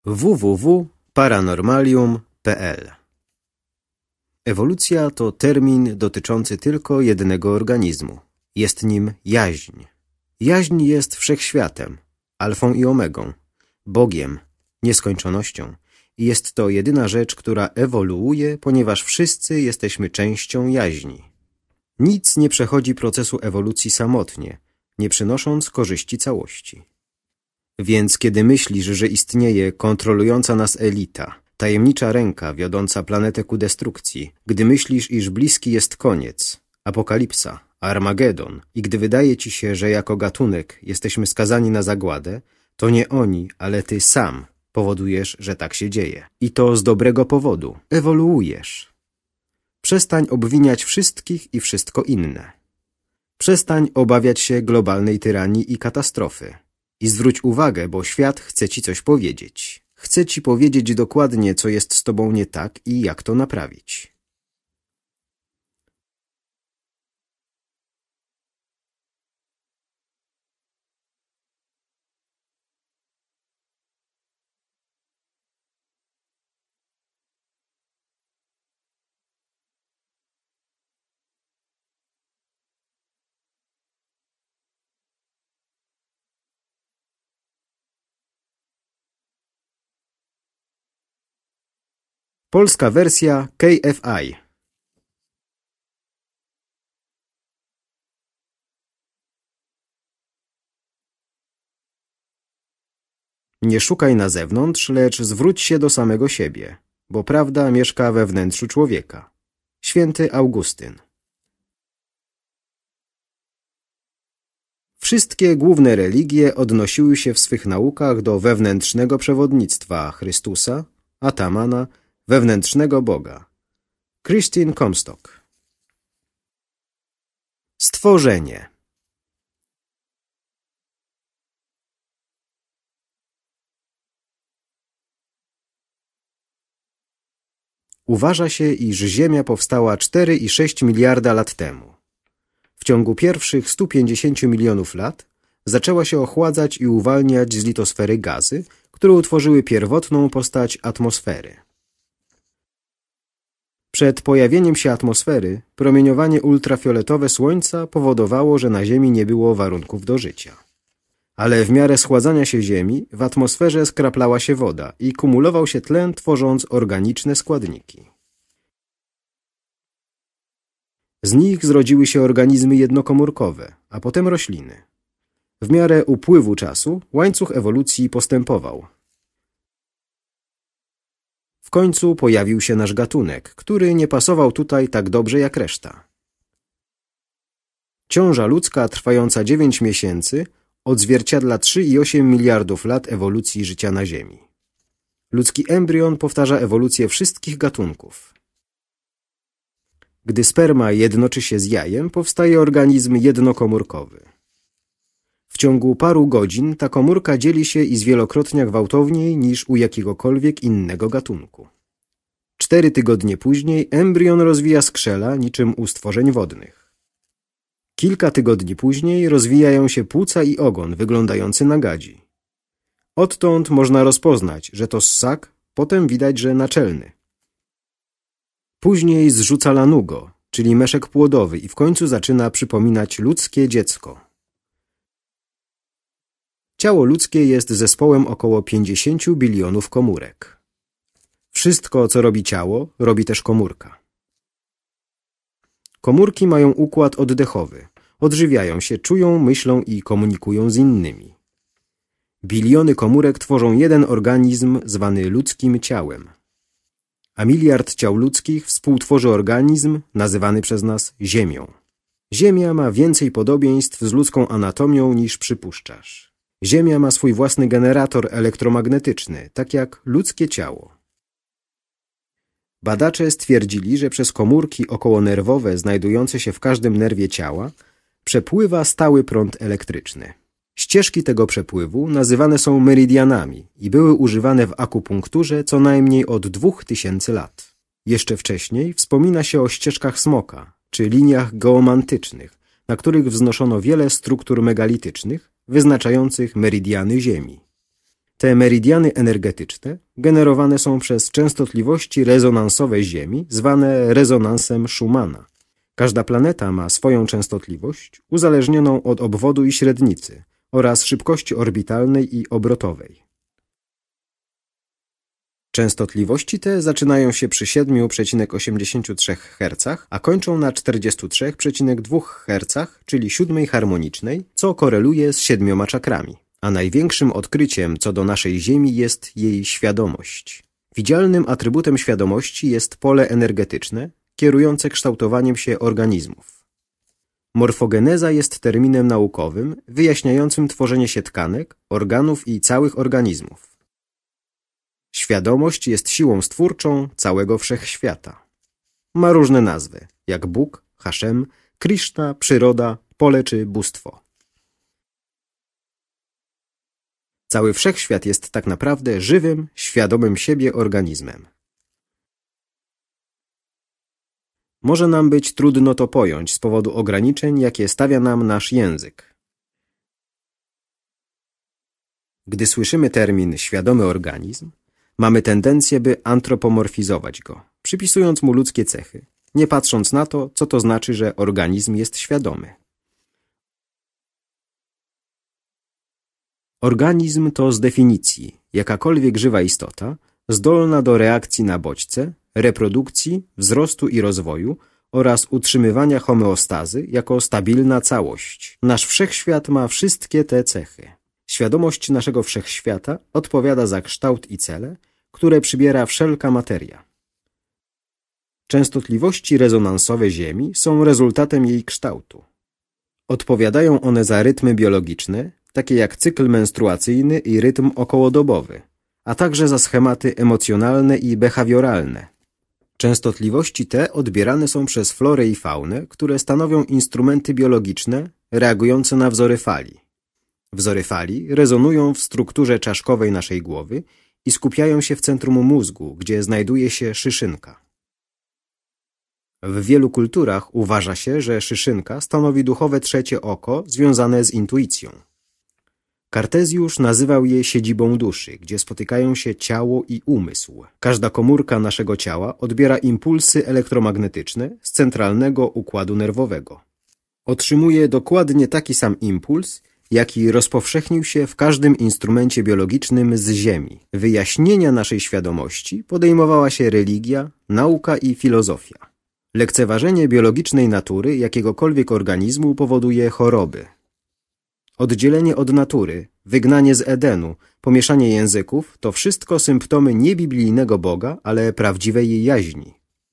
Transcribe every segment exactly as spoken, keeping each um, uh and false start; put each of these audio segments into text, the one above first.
w w w kropka paranormalium kropka p l. Ewolucja to termin dotyczący tylko jednego organizmu. Jest nim jaźń. Jaźń jest wszechświatem, alfą i omegą, Bogiem, nieskończonością. I jest to jedyna rzecz, która ewoluuje, ponieważ wszyscy jesteśmy częścią jaźni. Nic nie przechodzi procesu ewolucji samotnie, nie przynosząc korzyści całości. Więc kiedy myślisz, że istnieje kontrolująca nas elita, tajemnicza ręka wiodąca planetę ku destrukcji, gdy myślisz, iż bliski jest koniec, apokalipsa, Armagedon i gdy wydaje ci się, że jako gatunek jesteśmy skazani na zagładę, to nie oni, ale ty sam powodujesz, że tak się dzieje. I to z dobrego powodu. Ewoluujesz. Przestań obwiniać wszystkich i wszystko inne. Przestań obawiać się globalnej tyranii i katastrofy. I zwróć uwagę, bo świat chce ci coś powiedzieć. Chce ci powiedzieć dokładnie, co jest z tobą nie tak i jak to naprawić. Polska wersja K F I. Nie szukaj na zewnątrz, lecz zwróć się do samego siebie, bo prawda mieszka we wnętrzu człowieka. Święty Augustyn. Wszystkie główne religie odnosiły się w swych naukach do wewnętrznego przewodnictwa Chrystusa, Atamana, wewnętrznego Boga. Christine Comstock. Stworzenie. Uważa się, iż Ziemia powstała cztery i sześć miliarda lat temu. W ciągu pierwszych stu pięćdziesięciu milionów lat zaczęła się ochładzać i uwalniać z litosfery gazy, które utworzyły pierwotną postać atmosfery. Przed pojawieniem się atmosfery promieniowanie ultrafioletowe Słońca powodowało, że na Ziemi nie było warunków do życia. Ale w miarę schładzania się Ziemi w atmosferze skraplała się woda i kumulował się tlen, tworząc organiczne składniki. Z nich zrodziły się organizmy jednokomórkowe, a potem rośliny. W miarę upływu czasu łańcuch ewolucji postępował. W końcu pojawił się nasz gatunek, który nie pasował tutaj tak dobrze jak reszta. Ciąża ludzka trwająca dziewięć miesięcy odzwierciedla trzy i osiem miliardów lat ewolucji życia na Ziemi. Ludzki embrion powtarza ewolucję wszystkich gatunków. Gdy sperma jednoczy się z jajem, powstaje organizm jednokomórkowy. W ciągu paru godzin ta komórka dzieli się i zwielokrotnia gwałtowniej niż u jakiegokolwiek innego gatunku. Cztery tygodnie później embrion rozwija skrzela niczym u stworzeń wodnych. Kilka tygodni później rozwijają się płuca i ogon wyglądający na gadzi. Odtąd można rozpoznać, że to ssak, potem widać, że naczelny. Później zrzuca lanugo, czyli meszek płodowy i w końcu zaczyna przypominać ludzkie dziecko. Ciało ludzkie jest zespołem około pięćdziesięciu bilionów komórek. Wszystko, co robi ciało, robi też komórka. Komórki mają układ oddechowy. Odżywiają się, czują, myślą i komunikują z innymi. Biliony komórek tworzą jeden organizm zwany ludzkim ciałem. A miliard ciał ludzkich współtworzy organizm nazywany przez nas Ziemią. Ziemia ma więcej podobieństw z ludzką anatomią niż przypuszczasz. Ziemia ma swój własny generator elektromagnetyczny, tak jak ludzkie ciało. Badacze stwierdzili, że przez komórki okołonerwowe znajdujące się w każdym nerwie ciała przepływa stały prąd elektryczny. Ścieżki tego przepływu nazywane są meridianami i były używane w akupunkturze co najmniej od dwóch tysięcy lat. Jeszcze wcześniej wspomina się o ścieżkach smoka, czy liniach geomantycznych, na których wznoszono wiele struktur megalitycznych, wyznaczających meridiany Ziemi. Te meridiany energetyczne generowane są przez częstotliwości rezonansowe Ziemi, zwane rezonansem Schumana. Każda planeta ma swoją częstotliwość uzależnioną od obwodu i średnicy oraz szybkości orbitalnej i obrotowej. Częstotliwości te zaczynają się przy siedem przecinek osiemdziesiąt trzy herca, a kończą na czterdzieści trzy przecinek dwa herca, czyli siódmej harmonicznej, co koreluje z siedmioma czakrami. A największym odkryciem co do naszej Ziemi jest jej świadomość. Widzialnym atrybutem świadomości jest pole energetyczne, kierujące kształtowaniem się organizmów. Morfogeneza jest terminem naukowym wyjaśniającym tworzenie się tkanek, organów i całych organizmów. Świadomość jest siłą stwórczą całego wszechświata. Ma różne nazwy, jak Bóg, Haszem, Krishna, przyroda, pole czy bóstwo. Cały wszechświat jest tak naprawdę żywym, świadomym siebie organizmem. Może nam być trudno to pojąć z powodu ograniczeń, jakie stawia nam nasz język. Gdy słyszymy termin świadomy organizm, mamy tendencję, by antropomorfizować go, przypisując mu ludzkie cechy, nie patrząc na to, co to znaczy, że organizm jest świadomy. Organizm to z definicji jakakolwiek żywa istota zdolna do reakcji na bodźce, reprodukcji, wzrostu i rozwoju oraz utrzymywania homeostazy jako stabilna całość. Nasz wszechświat ma wszystkie te cechy. Świadomość naszego wszechświata odpowiada za kształt i cele, które przybiera wszelka materia. Częstotliwości rezonansowe Ziemi są rezultatem jej kształtu. Odpowiadają one za rytmy biologiczne, takie jak cykl menstruacyjny i rytm okołodobowy, a także za schematy emocjonalne i behawioralne. Częstotliwości te odbierane są przez florę i faunę, które stanowią instrumenty biologiczne reagujące na wzory fali. Wzory fali rezonują w strukturze czaszkowej naszej głowy i skupiają się w centrum mózgu, gdzie znajduje się szyszynka. W wielu kulturach uważa się, że szyszynka stanowi duchowe trzecie oko związane z intuicją. Kartezjusz nazywał je siedzibą duszy, gdzie spotykają się ciało i umysł. Każda komórka naszego ciała odbiera impulsy elektromagnetyczne z centralnego układu nerwowego. Otrzymuje dokładnie taki sam impuls, jaki rozpowszechnił się w każdym instrumencie biologicznym z Ziemi. Wyjaśnienia naszej świadomości podejmowała się religia, nauka i filozofia. Lekceważenie biologicznej natury jakiegokolwiek organizmu powoduje choroby. Oddzielenie od natury, wygnanie z Edenu, pomieszanie języków to wszystko symptomy nie biblijnego Boga, ale prawdziwej jaźni.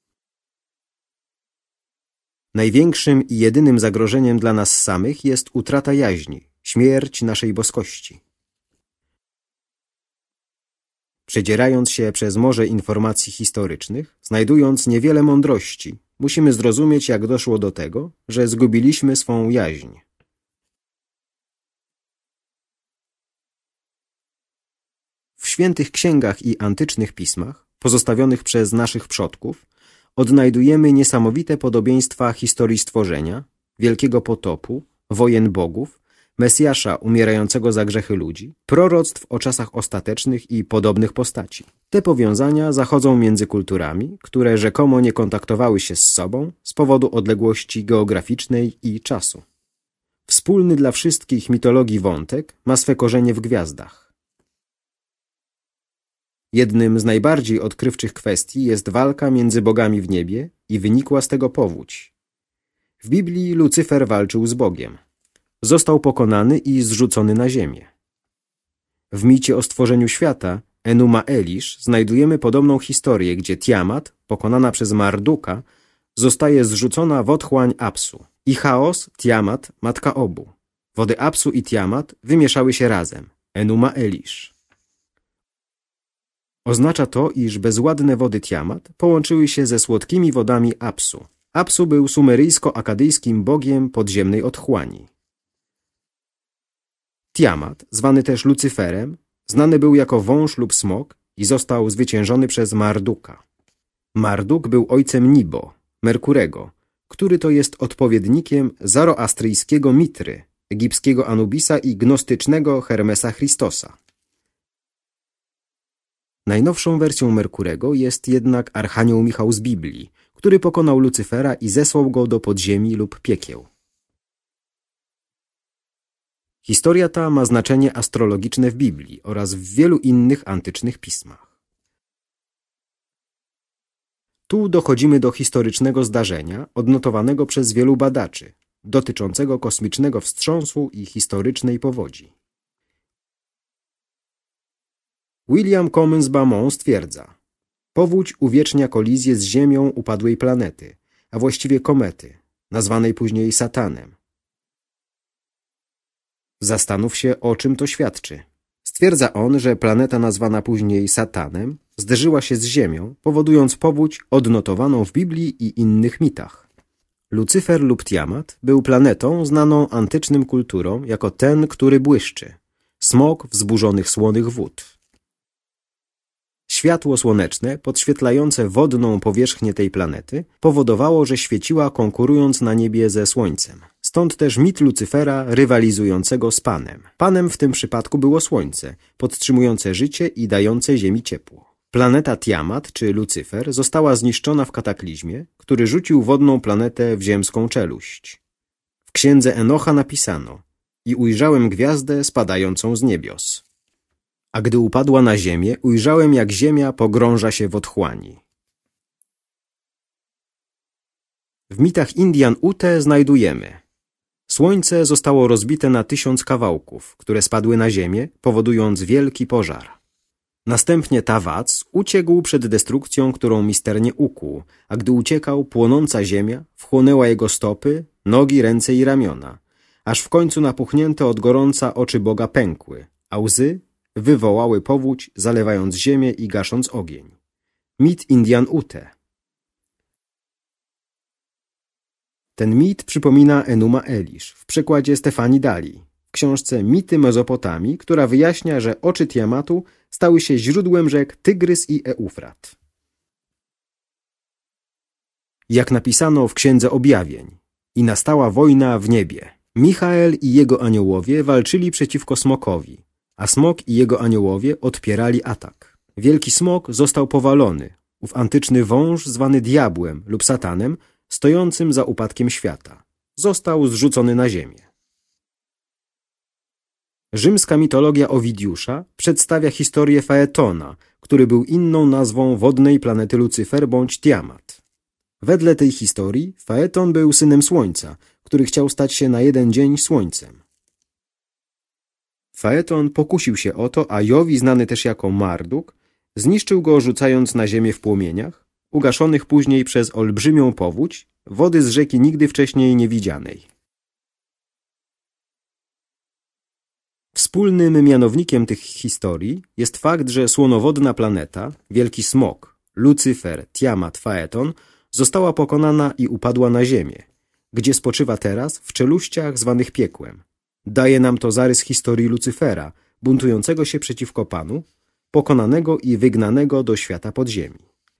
Największym i jedynym zagrożeniem dla nas samych jest utrata jaźni, śmierć naszej boskości. Przedzierając się przez morze informacji historycznych, znajdując niewiele mądrości, musimy zrozumieć, jak doszło do tego, że zgubiliśmy swą jaźń. W świętych księgach i antycznych pismach, pozostawionych przez naszych przodków, odnajdujemy niesamowite podobieństwa historii stworzenia, wielkiego potopu, wojen bogów, Mesjasza umierającego za grzechy ludzi, proroctw o czasach ostatecznych i podobnych postaci. Te powiązania zachodzą między kulturami, które rzekomo nie kontaktowały się z sobą z powodu odległości geograficznej i czasu. Wspólny dla wszystkich mitologii wątek ma swe korzenie w gwiazdach. Jednym z najbardziej odkrywczych kwestii jest walka między bogami w niebie i wynikła z tego powódź. W Biblii Lucyfer walczył z Bogiem. Został pokonany i zrzucony na ziemię. W micie o stworzeniu świata Enuma Elish znajdujemy podobną historię, gdzie Tiamat, pokonana przez Marduka, zostaje zrzucona w otchłań Apsu. I chaos, Tiamat, matka obu. Wody Apsu i Tiamat wymieszały się razem. Enuma Elish. Oznacza to, iż bezładne wody Tiamat połączyły się ze słodkimi wodami Apsu. Apsu był sumeryjsko-akadyjskim bogiem podziemnej otchłani. Tiamat, zwany też Lucyferem, znany był jako wąż lub smok i został zwyciężony przez Marduka. Marduk był ojcem Nibo, Merkurego, który to jest odpowiednikiem zoroastryjskiego Mitry, egipskiego Anubisa i gnostycznego Hermesa Christosa. Najnowszą wersją Merkurego jest jednak Archanioł Michał z Biblii, który pokonał Lucyfera i zesłał go do podziemi lub piekieł. Historia ta ma znaczenie astrologiczne w Biblii oraz w wielu innych antycznych pismach. Tu dochodzimy do historycznego zdarzenia odnotowanego przez wielu badaczy, dotyczącego kosmicznego wstrząsu i historycznej powodzi. William Comyns Beaumont stwierdza: powódź uwiecznia kolizję z Ziemią upadłej planety, a właściwie komety, nazwanej później Satanem. Zastanów się, o czym to świadczy. Stwierdza on, że planeta nazwana później Satanem zderzyła się z Ziemią, powodując powódź odnotowaną w Biblii i innych mitach. Lucyfer lub Tiamat był planetą znaną antycznym kulturom jako ten, który błyszczy, smok wzburzonych słonych wód. Światło słoneczne, podświetlające wodną powierzchnię tej planety, powodowało, że świeciła konkurując na niebie ze Słońcem. Stąd też mit Lucyfera rywalizującego z Panem. Panem w tym przypadku było Słońce, podtrzymujące życie i dające Ziemi ciepło. Planeta Tiamat, czy Lucyfer, została zniszczona w kataklizmie, który rzucił wodną planetę w ziemską czeluść. W księdze Enocha napisano: i ujrzałem gwiazdę spadającą z niebios. A gdy upadła na ziemię, ujrzałem, jak ziemia pogrąża się w otchłani. W mitach Indian Ute znajdujemy: słońce zostało rozbite na tysiąc kawałków, które spadły na ziemię, powodując wielki pożar. Następnie Tawac uciekł przed destrukcją, którą misternie ukuł, a gdy uciekał, płonąca ziemia wchłonęła jego stopy, nogi, ręce i ramiona, aż w końcu napuchnięte od gorąca oczy Boga pękły, a łzy wywołały powódź, zalewając ziemię i gasząc ogień. Mit Indian Ute. Ten mit przypomina Enuma Elish w przekładzie Stefanii Dali w książce Mity Mezopotamii, która wyjaśnia, że oczy Tiamatu stały się źródłem rzek Tygrys i Eufrat. Jak napisano w Księdze Objawień: i nastała wojna w niebie. Michael i jego aniołowie walczyli przeciwko smokowi, a smok i jego aniołowie odpierali atak. Wielki smok został powalony, ów antyczny wąż zwany diabłem lub satanem, stojącym za upadkiem świata. Został zrzucony na ziemię. Rzymska mitologia Owidiusza przedstawia historię Faetona, który był inną nazwą wodnej planety Lucyfer bądź Tiamat. Wedle tej historii Faeton był synem Słońca, który chciał stać się na jeden dzień Słońcem. Faeton pokusił się o to, a Jowi, znany też jako Marduk, zniszczył go, rzucając na ziemię w płomieniach, ugaszonych później przez olbrzymią powódź, wody z rzeki nigdy wcześniej niewidzianej. Wspólnym mianownikiem tych historii jest fakt, że słonowodna planeta, wielki smok, Lucyfer, Tiamat, Faeton, została pokonana i upadła na ziemię, gdzie spoczywa teraz w czeluściach zwanych piekłem. Daje nam to zarys historii Lucyfera, buntującego się przeciwko Panu, pokonanego i wygnanego do świata podziemi.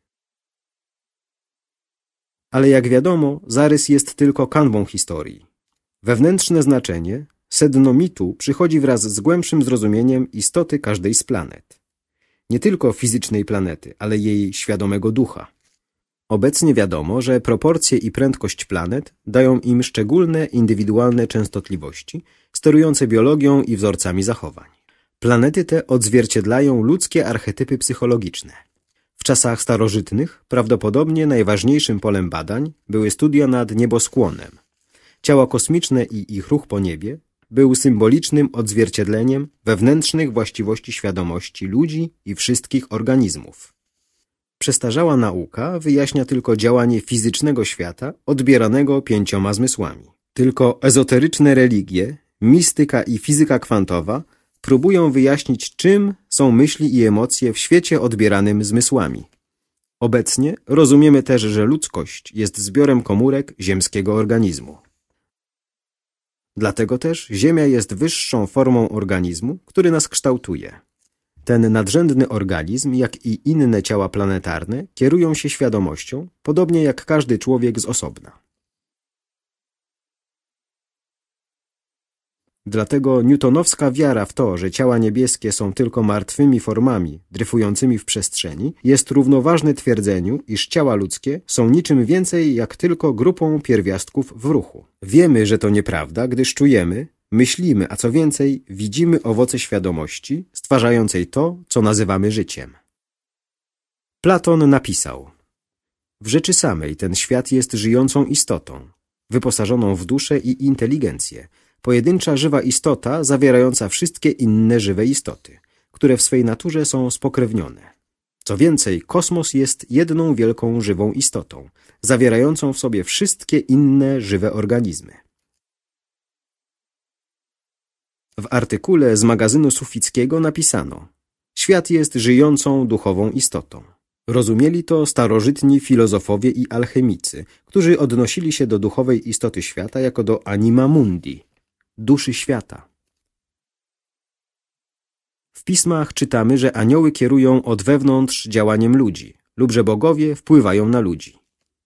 Ale jak wiadomo, zarys jest tylko kanwą historii. Wewnętrzne znaczenie, sedno mitu przychodzi wraz z głębszym zrozumieniem istoty każdej z planet. Nie tylko fizycznej planety, ale jej świadomego ducha. Obecnie wiadomo, że proporcje i prędkość planet dają im szczególne, indywidualne częstotliwości, sterujące biologią i wzorcami zachowań. Planety te odzwierciedlają ludzkie archetypy psychologiczne. W czasach starożytnych prawdopodobnie najważniejszym polem badań były studia nad nieboskłonem. Ciała kosmiczne i ich ruch po niebie był symbolicznym odzwierciedleniem wewnętrznych właściwości świadomości ludzi i wszystkich organizmów. Przestarzała nauka wyjaśnia tylko działanie fizycznego świata odbieranego pięcioma zmysłami. Tylko ezoteryczne religie, mistyka i fizyka kwantowa próbują wyjaśnić, czym są myśli i emocje w świecie odbieranym zmysłami. Obecnie rozumiemy też, że ludzkość jest zbiorem komórek ziemskiego organizmu. Dlatego też Ziemia jest wyższą formą organizmu, który nas kształtuje. Ten nadrzędny organizm, jak i inne ciała planetarne, kierują się świadomością, podobnie jak każdy człowiek z osobna. Dlatego newtonowska wiara w to, że ciała niebieskie są tylko martwymi formami dryfującymi w przestrzeni, jest równoważne twierdzeniu, iż ciała ludzkie są niczym więcej jak tylko grupą pierwiastków w ruchu. Wiemy, że to nieprawda, gdyż czujemy, myślimy, a co więcej, widzimy owoce świadomości, stwarzającej to, co nazywamy życiem. Platon napisał: w rzeczy samej ten świat jest żyjącą istotą, wyposażoną w duszę i inteligencję, pojedyncza żywa istota zawierająca wszystkie inne żywe istoty, które w swej naturze są spokrewnione. Co więcej, kosmos jest jedną wielką żywą istotą, zawierającą w sobie wszystkie inne żywe organizmy. W artykule z magazynu Sufickiego napisano: świat jest żyjącą duchową istotą. Rozumieli to starożytni filozofowie i alchemicy, którzy odnosili się do duchowej istoty świata jako do anima mundi, duszy świata. W pismach czytamy, że anioły kierują od wewnątrz działaniem ludzi lub że bogowie wpływają na ludzi.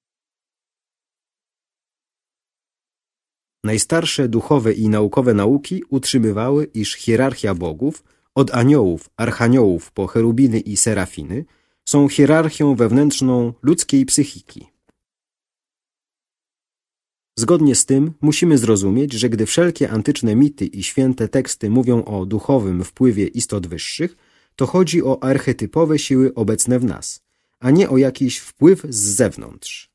Najstarsze duchowe i naukowe nauki utrzymywały, iż hierarchia bogów, od aniołów, archaniołów po cherubiny i serafiny, są hierarchią wewnętrzną ludzkiej psychiki. Zgodnie z tym musimy zrozumieć, że gdy wszelkie antyczne mity i święte teksty mówią o duchowym wpływie istot wyższych, to chodzi o archetypowe siły obecne w nas, a nie o jakiś wpływ z zewnątrz.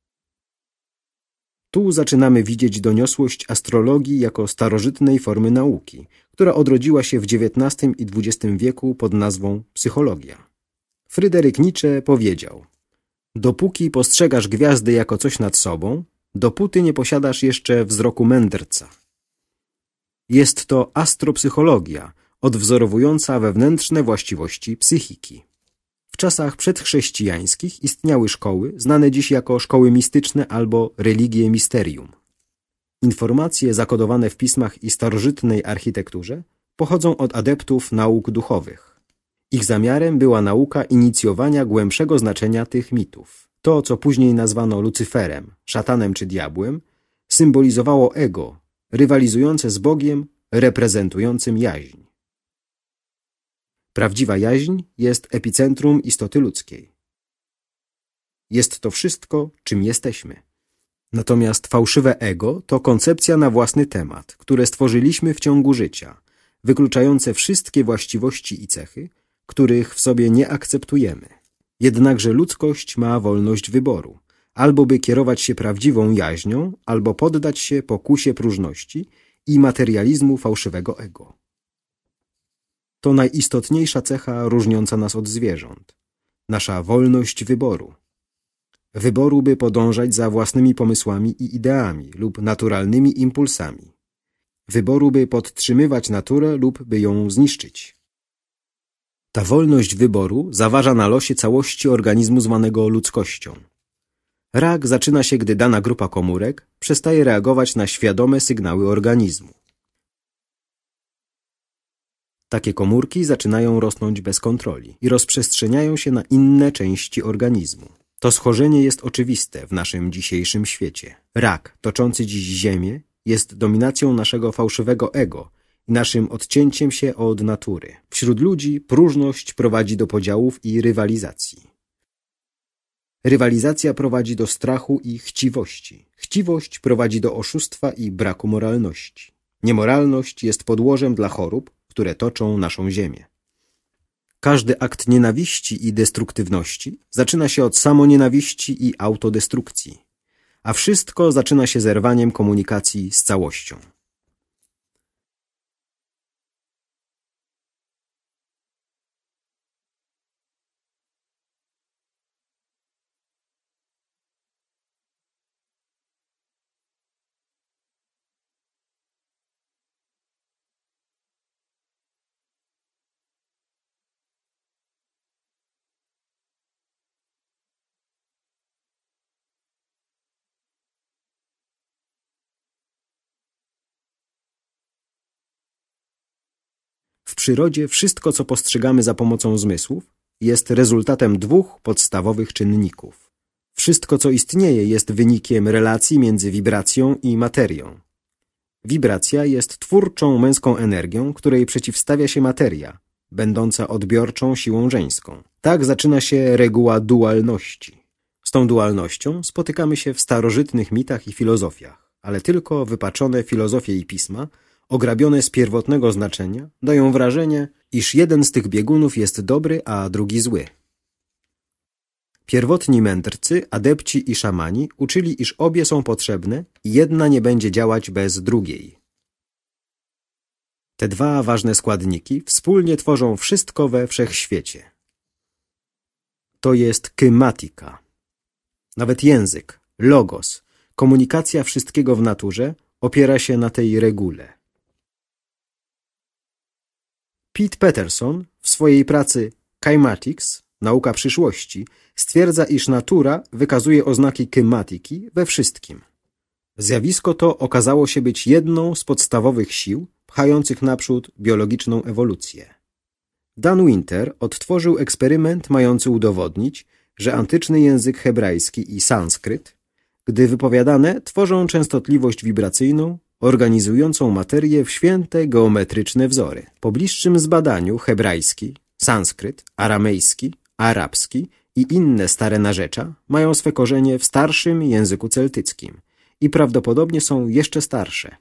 Tu zaczynamy widzieć doniosłość astrologii jako starożytnej formy nauki, która odrodziła się w dziewiętnastym i dwudziestym wieku pod nazwą psychologia. Fryderyk Nietzsche powiedział: dopóki postrzegasz gwiazdy jako coś nad sobą, dopóty nie posiadasz jeszcze wzroku mędrca. Jest to astropsychologia, odwzorowująca wewnętrzne właściwości psychiki. W czasach przedchrześcijańskich istniały szkoły, znane dziś jako szkoły mistyczne albo religie mysterium. Informacje zakodowane w pismach i starożytnej architekturze pochodzą od adeptów nauk duchowych. Ich zamiarem była nauka inicjowania głębszego znaczenia tych mitów. To, co później nazwano Lucyferem, szatanem czy diabłem, symbolizowało ego, rywalizujące z Bogiem, reprezentującym jaźń. Prawdziwa jaźń jest epicentrum istoty ludzkiej. Jest to wszystko, czym jesteśmy. Natomiast fałszywe ego to koncepcja na własny temat, które stworzyliśmy w ciągu życia, wykluczające wszystkie właściwości i cechy, których w sobie nie akceptujemy. Jednakże ludzkość ma wolność wyboru, albo by kierować się prawdziwą jaźnią, albo poddać się pokusie próżności i materializmu fałszywego ego. To najistotniejsza cecha różniąca nas od zwierząt. Nasza wolność wyboru. Wyboru, by podążać za własnymi pomysłami i ideami lub naturalnymi impulsami. Wyboru, by podtrzymywać naturę lub by ją zniszczyć. Ta wolność wyboru zaważa na losie całości organizmu zwanego ludzkością. Rak zaczyna się, gdy dana grupa komórek przestaje reagować na świadome sygnały organizmu. Takie komórki zaczynają rosnąć bez kontroli i rozprzestrzeniają się na inne części organizmu. To schorzenie jest oczywiste w naszym dzisiejszym świecie. Rak, toczący dziś Ziemię, jest dominacją naszego fałszywego ego i naszym odcięciem się od natury. Wśród ludzi próżność prowadzi do podziałów i rywalizacji. Rywalizacja prowadzi do strachu i chciwości. Chciwość prowadzi do oszustwa i braku moralności. Niemoralność jest podłożem dla chorób, które toczą naszą ziemię. Każdy akt nienawiści i destruktywności zaczyna się od samonienawiści i autodestrukcji, a wszystko zaczyna się zerwaniem komunikacji z całością. W przyrodzie wszystko, co postrzegamy za pomocą zmysłów, jest rezultatem dwóch podstawowych czynników. Wszystko, co istnieje, jest wynikiem relacji między wibracją i materią. Wibracja jest twórczą męską energią, której przeciwstawia się materia, będąca odbiorczą siłą żeńską. Tak zaczyna się reguła dualności. Z tą dualnością spotykamy się w starożytnych mitach i filozofiach, ale tylko wypaczone filozofie i pisma, ograbione z pierwotnego znaczenia, dają wrażenie, iż jeden z tych biegunów jest dobry, a drugi zły. Pierwotni mędrcy, adepci i szamani uczyli, iż obie są potrzebne i jedna nie będzie działać bez drugiej. Te dwa ważne składniki wspólnie tworzą wszystko we wszechświecie. To jest kymatika. Nawet język, logos, komunikacja wszystkiego w naturze opiera się na tej regule. Pete Patterson w swojej pracy Kymatics, nauka przyszłości, stwierdza, iż natura wykazuje oznaki kymatiki we wszystkim. Zjawisko to okazało się być jedną z podstawowych sił pchających naprzód biologiczną ewolucję. Dan Winter odtworzył eksperyment mający udowodnić, że antyczny język hebrajski i sanskryt, gdy wypowiadane, tworzą częstotliwość wibracyjną organizującą materię w święte geometryczne wzory. Po bliższym zbadaniu hebrajski, sanskryt, aramejski, arabski i inne stare narzecza mają swe korzenie w starszym języku celtyckim i prawdopodobnie są jeszcze starsze.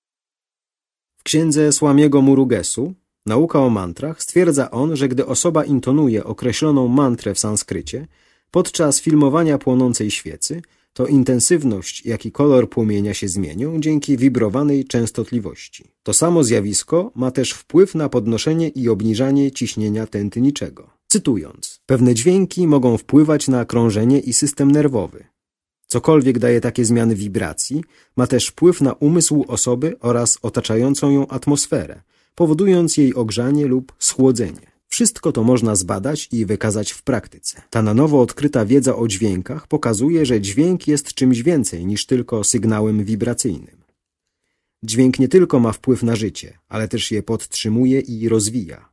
W księdze Słamiego Murugesu Nauka o mantrach stwierdza on, że gdy osoba intonuje określoną mantrę w sanskrycie, podczas filmowania płonącej świecy, to intensywność, jak i kolor płomienia się zmienią dzięki wibrowanej częstotliwości. To samo zjawisko ma też wpływ na podnoszenie i obniżanie ciśnienia tętniczego. Cytując, pewne dźwięki mogą wpływać na krążenie i system nerwowy. Cokolwiek daje takie zmiany wibracji, ma też wpływ na umysł osoby oraz otaczającą ją atmosferę, powodując jej ogrzanie lub schłodzenie. Wszystko to można zbadać i wykazać w praktyce. Ta na nowo odkryta wiedza o dźwiękach pokazuje, że dźwięk jest czymś więcej niż tylko sygnałem wibracyjnym. Dźwięk nie tylko ma wpływ na życie, ale też je podtrzymuje i rozwija.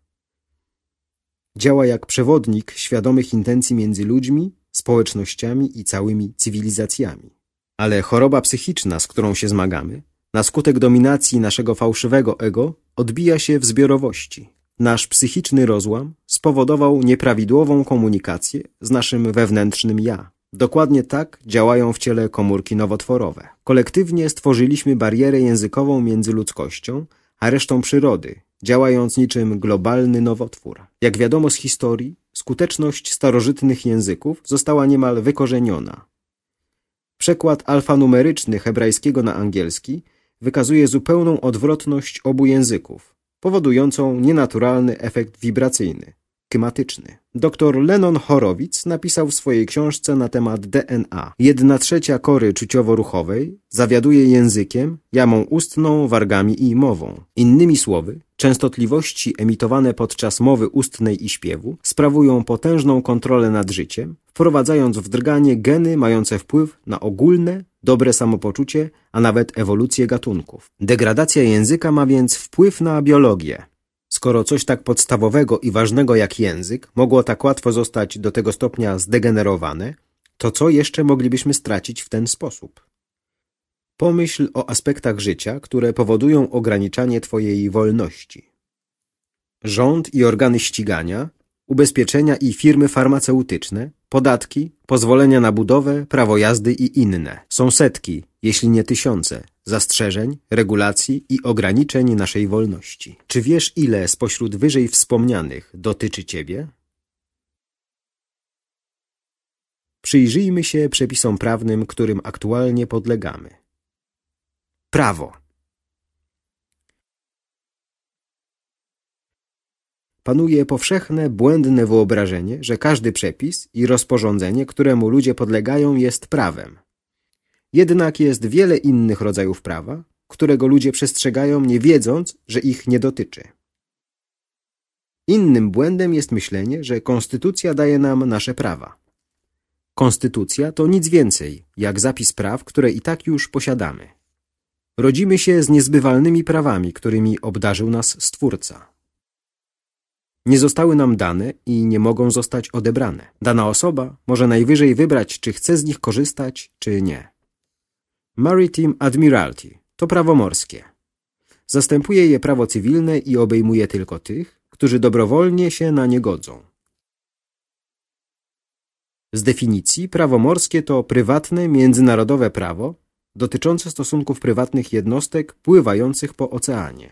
Działa jak przewodnik świadomych intencji między ludźmi, społecznościami i całymi cywilizacjami. Ale choroba psychiczna, z którą się zmagamy, na skutek dominacji naszego fałszywego ego, odbija się w zbiorowości. Nasz psychiczny rozłam spowodował nieprawidłową komunikację z naszym wewnętrznym ja. Dokładnie tak działają w ciele komórki nowotworowe. Kolektywnie stworzyliśmy barierę językową między ludzkością a resztą przyrody, działając niczym globalny nowotwór. Jak wiadomo z historii, skuteczność starożytnych języków została niemal wykorzeniona. Przekład alfanumeryczny hebrajskiego na angielski wykazuje zupełną odwrotność obu języków, powodującą nienaturalny efekt wibracyjny, kymatyczny. Doktor Lennon Horowitz napisał w swojej książce na temat D N A. Jedna trzecia kory czuciowo-ruchowej zawiaduje językiem, jamą ustną, wargami i mową. Innymi słowy, częstotliwości emitowane podczas mowy ustnej i śpiewu sprawują potężną kontrolę nad życiem, wprowadzając w drganie geny mające wpływ na ogólne, dobre samopoczucie, a nawet ewolucję gatunków. Degradacja języka ma więc wpływ na biologię. Skoro coś tak podstawowego i ważnego jak język mogło tak łatwo zostać do tego stopnia zdegenerowane, to co jeszcze moglibyśmy stracić w ten sposób? Pomyśl o aspektach życia, które powodują ograniczanie twojej wolności. Rząd i organy ścigania, ubezpieczenia i firmy farmaceutyczne, podatki, pozwolenia na budowę, prawo jazdy i inne. Są setki, jeśli nie tysiące, zastrzeżeń, regulacji i ograniczeń naszej wolności. Czy wiesz, ile spośród wyżej wspomnianych dotyczy ciebie? Przyjrzyjmy się przepisom prawnym, którym aktualnie podlegamy. Prawo. Panuje powszechne, błędne wyobrażenie, że każdy przepis i rozporządzenie, któremu ludzie podlegają, jest prawem. Jednak jest wiele innych rodzajów prawa, którego ludzie przestrzegają, nie wiedząc, że ich nie dotyczy. Innym błędem jest myślenie, że konstytucja daje nam nasze prawa. Konstytucja to nic więcej, jak zapis praw, które i tak już posiadamy. Rodzimy się z niezbywalnymi prawami, którymi obdarzył nas Stwórca. Nie zostały nam dane i nie mogą zostać odebrane. Dana osoba może najwyżej wybrać, czy chce z nich korzystać, czy nie. Maritime Admiralty to prawo morskie. Zastępuje je prawo cywilne i obejmuje tylko tych, którzy dobrowolnie się na nie godzą. Z definicji prawo morskie to prywatne, międzynarodowe prawo dotyczące stosunków prywatnych jednostek pływających po oceanie.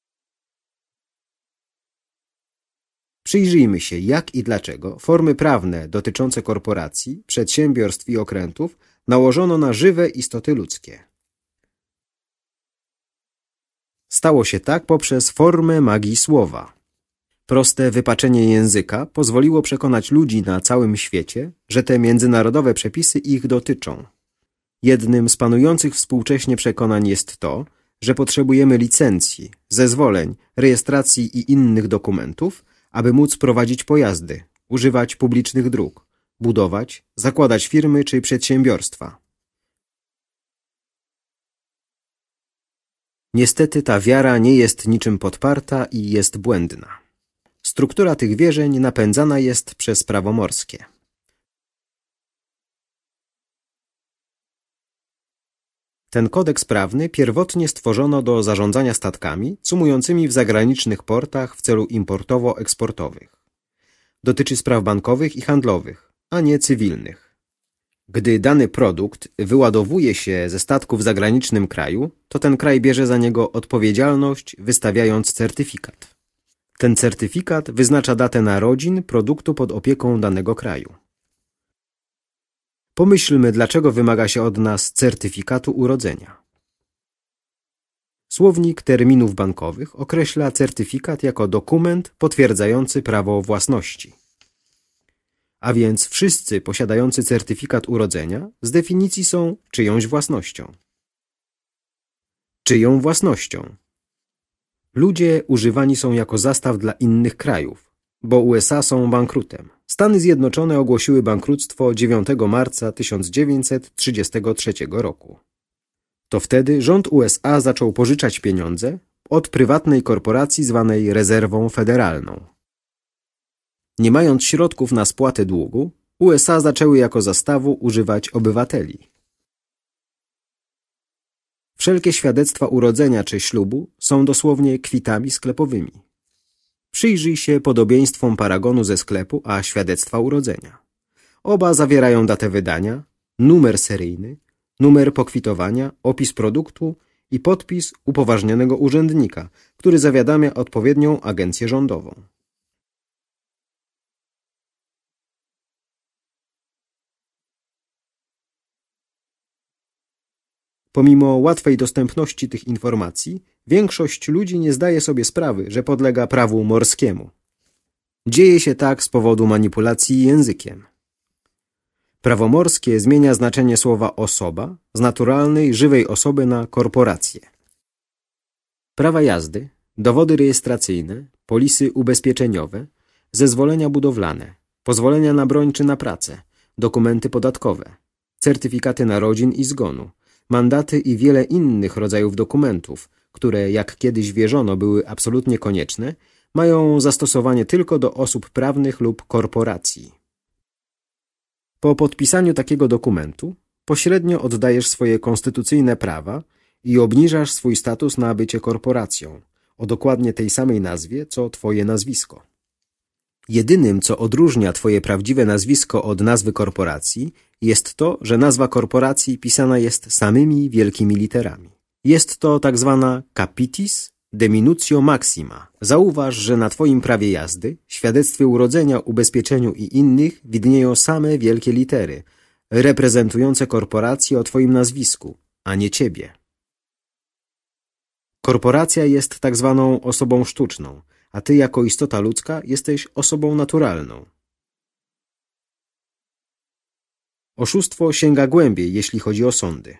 Przyjrzyjmy się, jak i dlaczego formy prawne dotyczące korporacji, przedsiębiorstw i okrętów nałożono na żywe istoty ludzkie. Stało się tak poprzez formę magii słowa. Proste wypaczenie języka pozwoliło przekonać ludzi na całym świecie, że te międzynarodowe przepisy ich dotyczą. Jednym z panujących współcześnie przekonań jest to, że potrzebujemy licencji, zezwoleń, rejestracji i innych dokumentów, aby móc prowadzić pojazdy, używać publicznych dróg, budować, zakładać firmy czy przedsiębiorstwa. Niestety ta wiara nie jest niczym podparta i jest błędna. Struktura tych wierzeń napędzana jest przez prawo morskie. Ten kodeks prawny pierwotnie stworzono do zarządzania statkami cumującymi w zagranicznych portach w celu importowo-eksportowych. Dotyczy spraw bankowych i handlowych, a nie cywilnych. Gdy dany produkt wyładowuje się ze statku w zagranicznym kraju, to ten kraj bierze za niego odpowiedzialność, wystawiając certyfikat. Ten certyfikat wyznacza datę narodzin produktu pod opieką danego kraju. Pomyślmy, dlaczego wymaga się od nas certyfikatu urodzenia. Słownik terminów bankowych określa certyfikat jako dokument potwierdzający prawo własności. A więc wszyscy posiadający certyfikat urodzenia z definicji są czyjąś własnością. Czyją własnością? Ludzie używani są jako zastaw dla innych krajów, bo U S A są bankrutem. Stany Zjednoczone ogłosiły bankructwo dziewiątego marca tysiąc dziewięćset trzydziestego trzeciego roku. To wtedy rząd U S A zaczął pożyczać pieniądze od prywatnej korporacji zwanej Rezerwą Federalną. Nie mając środków na spłatę długu, U S A zaczęły jako zastawu używać obywateli. Wszelkie świadectwa urodzenia czy ślubu są dosłownie kwitami sklepowymi. Przyjrzyj się podobieństwom paragonu ze sklepu a świadectwa urodzenia. Oba zawierają datę wydania, numer seryjny, numer pokwitowania, opis produktu i podpis upoważnionego urzędnika, który zawiadamia odpowiednią agencję rządową. Pomimo łatwej dostępności tych informacji, większość ludzi nie zdaje sobie sprawy, że podlega prawu morskiemu. Dzieje się tak z powodu manipulacji językiem. Prawo morskie zmienia znaczenie słowa osoba z naturalnej, żywej osoby na korporację. Prawa jazdy, dowody rejestracyjne, polisy ubezpieczeniowe, zezwolenia budowlane, pozwolenia na broń czy na pracę, dokumenty podatkowe, certyfikaty narodzin i zgonu, mandaty i wiele innych rodzajów dokumentów, które jak kiedyś wierzono były absolutnie konieczne, mają zastosowanie tylko do osób prawnych lub korporacji. Po podpisaniu takiego dokumentu pośrednio oddajesz swoje konstytucyjne prawa i obniżasz swój status na bycie korporacją, o dokładnie tej samej nazwie, co twoje nazwisko. Jedynym, co odróżnia twoje prawdziwe nazwisko od nazwy korporacji, jest to, że nazwa korporacji pisana jest samymi wielkimi literami. Jest to tak zwana capitis deminutio maxima. Zauważ, że na twoim prawie jazdy, świadectwie urodzenia, ubezpieczeniu i innych widnieją same wielkie litery, reprezentujące korporację o twoim nazwisku, a nie ciebie. Korporacja jest tak zwaną osobą sztuczną, a ty jako istota ludzka jesteś osobą naturalną. Oszustwo sięga głębiej, jeśli chodzi o sądy.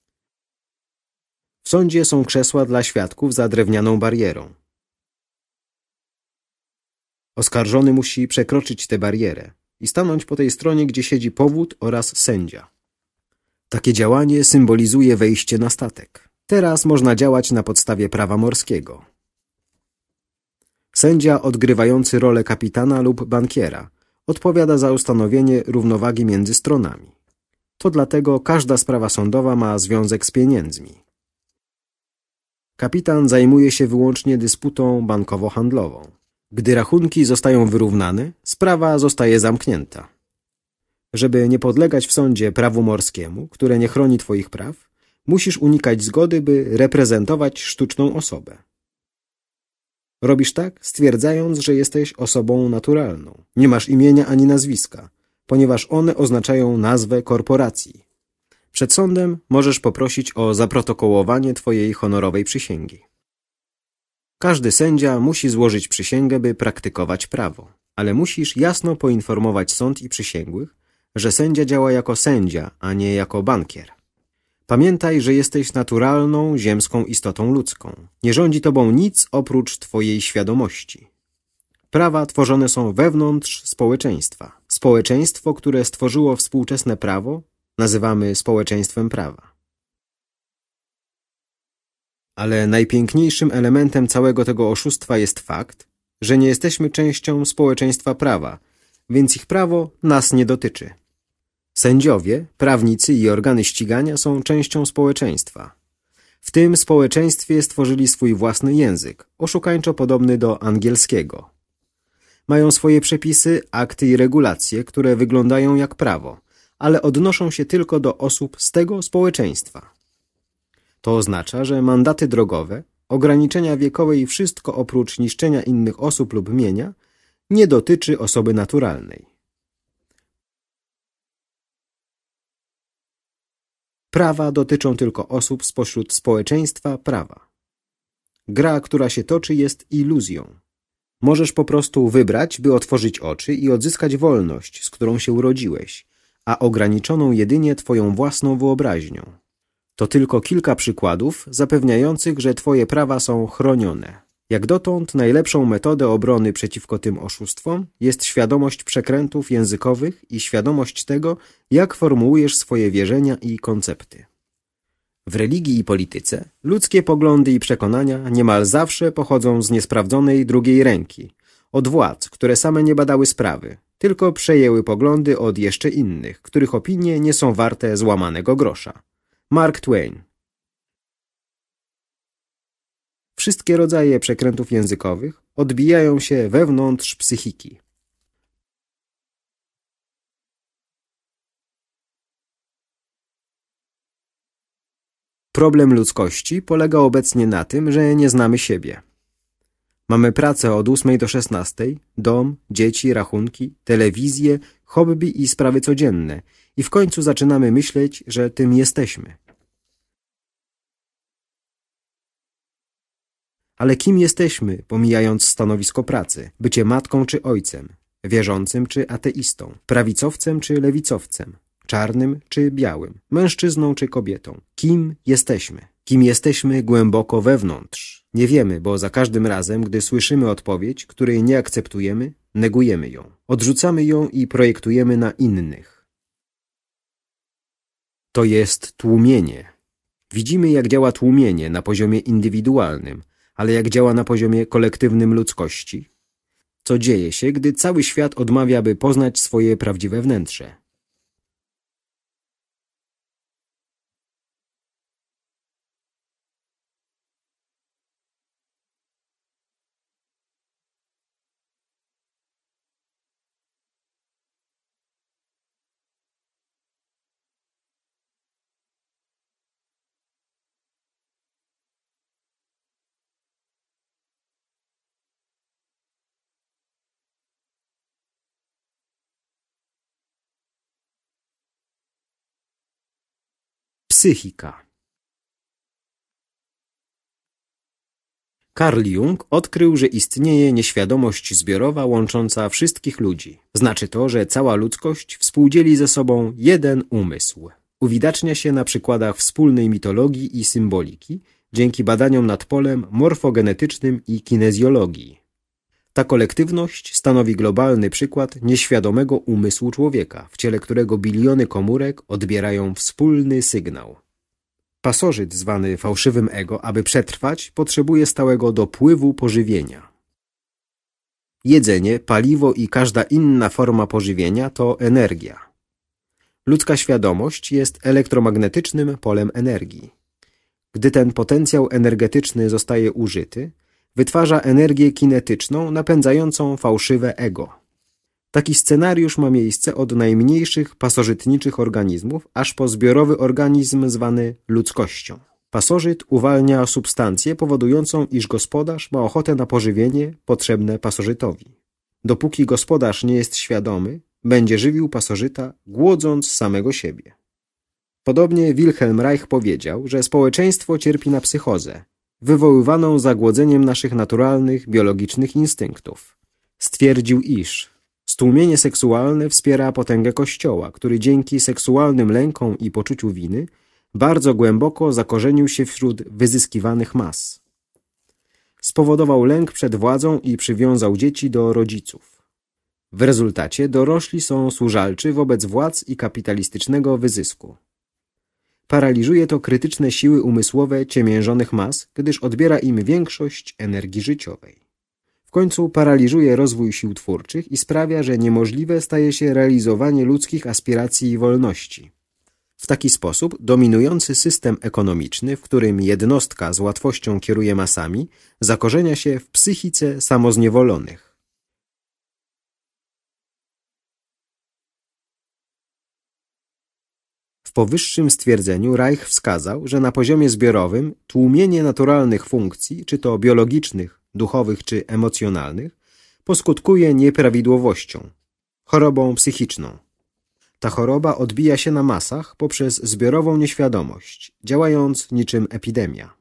W sądzie są krzesła dla świadków za drewnianą barierą. Oskarżony musi przekroczyć tę barierę i stanąć po tej stronie, gdzie siedzi powód oraz sędzia. Takie działanie symbolizuje wejście na statek. Teraz można działać na podstawie prawa morskiego. Sędzia odgrywający rolę kapitana lub bankiera odpowiada za ustanowienie równowagi między stronami. To dlatego każda sprawa sądowa ma związek z pieniędzmi. Kapitan zajmuje się wyłącznie dysputą bankowo-handlową. Gdy rachunki zostają wyrównane, sprawa zostaje zamknięta. Żeby nie podlegać w sądzie prawu morskiemu, które nie chroni twoich praw, musisz unikać zgody, by reprezentować sztuczną osobę. Robisz tak, stwierdzając, że jesteś osobą naturalną. Nie masz imienia ani nazwiska, ponieważ one oznaczają nazwę korporacji. Przed sądem możesz poprosić o zaprotokołowanie twojej honorowej przysięgi. Każdy sędzia musi złożyć przysięgę, by praktykować prawo, ale musisz jasno poinformować sąd i przysięgłych, że sędzia działa jako sędzia, a nie jako bankier. Pamiętaj, że jesteś naturalną, ziemską istotą ludzką. Nie rządzi tobą nic oprócz twojej świadomości. Prawa tworzone są wewnątrz społeczeństwa. Społeczeństwo, które stworzyło współczesne prawo, nazywamy społeczeństwem prawa. Ale najpiękniejszym elementem całego tego oszustwa jest fakt, że nie jesteśmy częścią społeczeństwa prawa, więc ich prawo nas nie dotyczy. Sędziowie, prawnicy i organy ścigania są częścią społeczeństwa. W tym społeczeństwie stworzyli swój własny język, oszukańczo podobny do angielskiego. Mają swoje przepisy, akty i regulacje, które wyglądają jak prawo, ale odnoszą się tylko do osób z tego społeczeństwa. To oznacza, że mandaty drogowe, ograniczenia wiekowe i wszystko oprócz niszczenia innych osób lub mienia nie dotyczy osoby naturalnej. Prawa dotyczą tylko osób spośród społeczeństwa prawa. Gra, która się toczy, jest iluzją. Możesz po prostu wybrać, by otworzyć oczy i odzyskać wolność, z którą się urodziłeś, a ograniczoną jedynie twoją własną wyobraźnią. To tylko kilka przykładów zapewniających, że twoje prawa są chronione. Jak dotąd najlepszą metodę obrony przeciwko tym oszustwom jest świadomość przekrętów językowych i świadomość tego, jak formułujesz swoje wierzenia i koncepty. W religii i polityce ludzkie poglądy i przekonania niemal zawsze pochodzą z niesprawdzonej drugiej ręki, od władz, które same nie badały sprawy, tylko przejęły poglądy od jeszcze innych, których opinie nie są warte złamanego grosza. Mark Twain. Wszystkie rodzaje przekrętów językowych odbijają się wewnątrz psychiki. Problem ludzkości polega obecnie na tym, że nie znamy siebie. Mamy pracę od ósmej do szesnastej, dom, dzieci, rachunki, telewizję, hobby i sprawy codzienne i w końcu zaczynamy myśleć, że tym jesteśmy. Ale kim jesteśmy, pomijając stanowisko pracy, bycie matką czy ojcem, wierzącym czy ateistą, prawicowcem czy lewicowcem, czarnym czy białym, mężczyzną czy kobietą? Kim jesteśmy? Kim jesteśmy głęboko wewnątrz? Nie wiemy, bo za każdym razem, gdy słyszymy odpowiedź, której nie akceptujemy, negujemy ją. Odrzucamy ją i projektujemy na innych. To jest tłumienie. Widzimy, jak działa tłumienie na poziomie indywidualnym, ale jak działa na poziomie kolektywnym ludzkości? Co dzieje się, gdy cały świat odmawia, by poznać swoje prawdziwe wnętrze? Psychika. Carl Jung odkrył, że istnieje nieświadomość zbiorowa łącząca wszystkich ludzi. Znaczy to, że cała ludzkość współdzieli ze sobą jeden umysł. Uwidacznia się na przykładach wspólnej mitologii i symboliki, dzięki badaniom nad polem morfogenetycznym i kinezjologii. Ta kolektywność stanowi globalny przykład nieświadomego umysłu człowieka, w ciele którego biliony komórek odbierają wspólny sygnał. Pasożyt zwany fałszywym ego, aby przetrwać, potrzebuje stałego dopływu pożywienia. Jedzenie, paliwo i każda inna forma pożywienia to energia. Ludzka świadomość jest elektromagnetycznym polem energii. Gdy ten potencjał energetyczny zostaje użyty, wytwarza energię kinetyczną napędzającą fałszywe ego. Taki scenariusz ma miejsce od najmniejszych pasożytniczych organizmów, aż po zbiorowy organizm zwany ludzkością. Pasożyt uwalnia substancję powodującą, iż gospodarz ma ochotę na pożywienie potrzebne pasożytowi. Dopóki gospodarz nie jest świadomy, będzie żywił pasożyta, głodząc samego siebie. Podobnie Wilhelm Reich powiedział, że społeczeństwo cierpi na psychozę, wywoływaną zagłodzeniem naszych naturalnych, biologicznych instynktów. Stwierdził, iż stłumienie seksualne wspiera potęgę Kościoła, który dzięki seksualnym lękom i poczuciu winy bardzo głęboko zakorzenił się wśród wyzyskiwanych mas. Spowodował lęk przed władzą i przywiązał dzieci do rodziców. W rezultacie dorośli są służalczy wobec władz i kapitalistycznego wyzysku. Paraliżuje to krytyczne siły umysłowe ciemiężonych mas, gdyż odbiera im większość energii życiowej. W końcu paraliżuje rozwój sił twórczych i sprawia, że niemożliwe staje się realizowanie ludzkich aspiracji i wolności. W taki sposób dominujący system ekonomiczny, w którym jednostka z łatwością kieruje masami, zakorzenia się w psychice samozniewolonych. W powyższym stwierdzeniu Reich wskazał, że na poziomie zbiorowym tłumienie naturalnych funkcji, czy to biologicznych, duchowych czy emocjonalnych, poskutkuje nieprawidłowością, chorobą psychiczną. Ta choroba odbija się na masach poprzez zbiorową nieświadomość, działając niczym epidemia.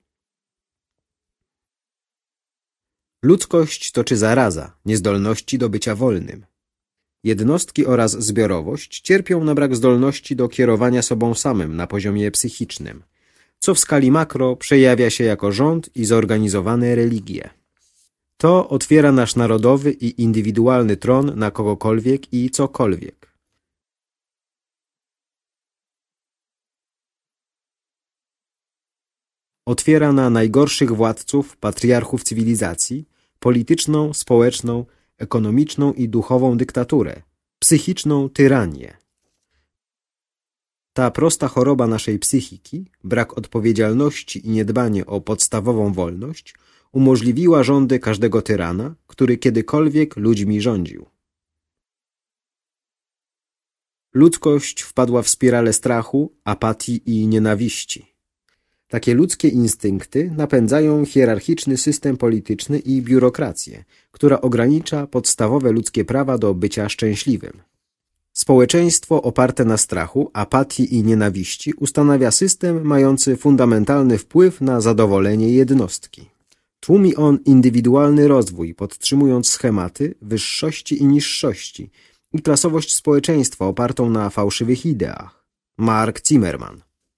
Ludzkość toczy zaraza niezdolności do bycia wolnym. Jednostki oraz zbiorowość cierpią na brak zdolności do kierowania sobą samym na poziomie psychicznym, co w skali makro przejawia się jako rząd i zorganizowane religie. To otwiera nasz narodowy i indywidualny tron na kogokolwiek i cokolwiek. Otwiera na najgorszych władców, patriarchów cywilizacji, polityczną, społeczną, ekonomiczną i duchową dyktaturę, psychiczną tyranię. Ta prosta choroba naszej psychiki, brak odpowiedzialności i niedbanie o podstawową wolność, umożliwiła rządy każdego tyrana, który kiedykolwiek ludźmi rządził. Ludzkość wpadła w spiralę strachu, apatii i nienawiści. Takie ludzkie instynkty napędzają hierarchiczny system polityczny i biurokrację, która ogranicza podstawowe ludzkie prawa do bycia szczęśliwym. Społeczeństwo oparte na strachu, apatii i nienawiści ustanawia system mający fundamentalny wpływ na zadowolenie jednostki. Tłumi on indywidualny rozwój, podtrzymując schematy wyższości i niższości i klasowość społeczeństwa opartą na fałszywych ideach. Mark Zimmerman.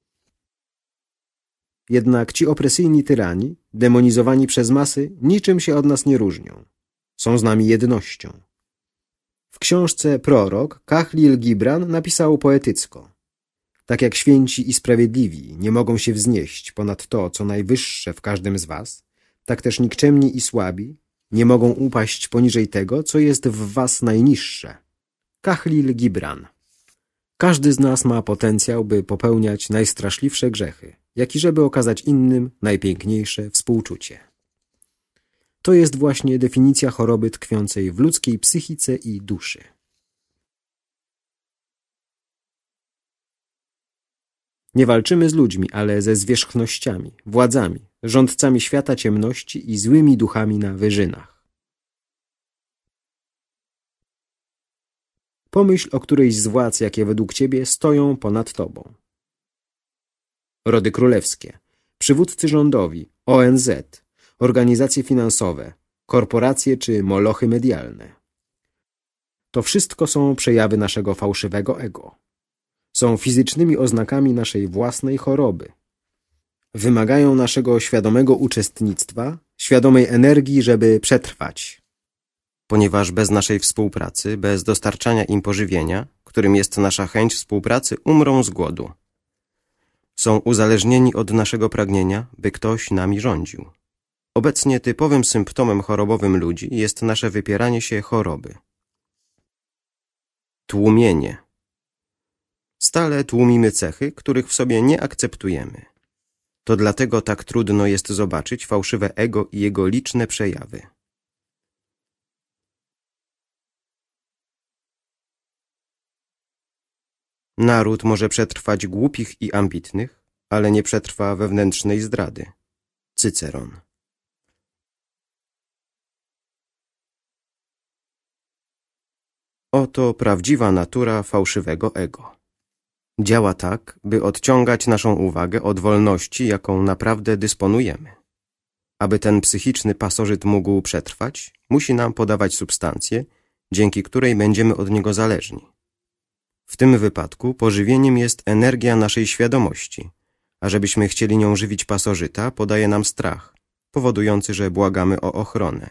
Jednak ci opresyjni tyrani, demonizowani przez masy, niczym się od nas nie różnią. Są z nami jednością. W książce Prorok Kahlil Gibran napisał poetycko: tak jak święci i sprawiedliwi nie mogą się wznieść ponad to, co najwyższe w każdym z was, tak też nikczemni i słabi nie mogą upaść poniżej tego, co jest w was najniższe. Kahlil Gibran. Każdy z nas ma potencjał, by popełniać najstraszliwsze grzechy, jak i żeby okazać innym najpiękniejsze współczucie. To jest właśnie definicja choroby tkwiącej w ludzkiej psychice i duszy. Nie walczymy z ludźmi, ale ze zwierzchnościami, władzami, rządcami świata ciemności i złymi duchami na wyżynach. Pomyśl o którejś z władz, jakie według ciebie stoją ponad tobą. Rody królewskie, przywódcy rządowi, O N Z, organizacje finansowe, korporacje czy molochy medialne. To wszystko są przejawy naszego fałszywego ego. Są fizycznymi oznakami naszej własnej choroby. Wymagają naszego świadomego uczestnictwa, świadomej energii, żeby przetrwać. Ponieważ bez naszej współpracy, bez dostarczania im pożywienia, którym jest nasza chęć współpracy, umrą z głodu. Są uzależnieni od naszego pragnienia, by ktoś nami rządził. Obecnie typowym symptomem chorobowym ludzi jest nasze wypieranie się choroby. Tłumienie. Stale tłumimy cechy, których w sobie nie akceptujemy. To dlatego tak trudno jest zobaczyć fałszywe ego i jego liczne przejawy. Naród może przetrwać głupich i ambitnych, ale nie przetrwa wewnętrznej zdrady. Cyceron. Oto prawdziwa natura fałszywego ego. Działa tak, by odciągać naszą uwagę od wolności, jaką naprawdę dysponujemy. Aby ten psychiczny pasożyt mógł przetrwać, musi nam podawać substancję, dzięki której będziemy od niego zależni. W tym wypadku pożywieniem jest energia naszej świadomości, a żebyśmy chcieli nią żywić pasożyta, podaje nam strach, powodujący, że błagamy o ochronę.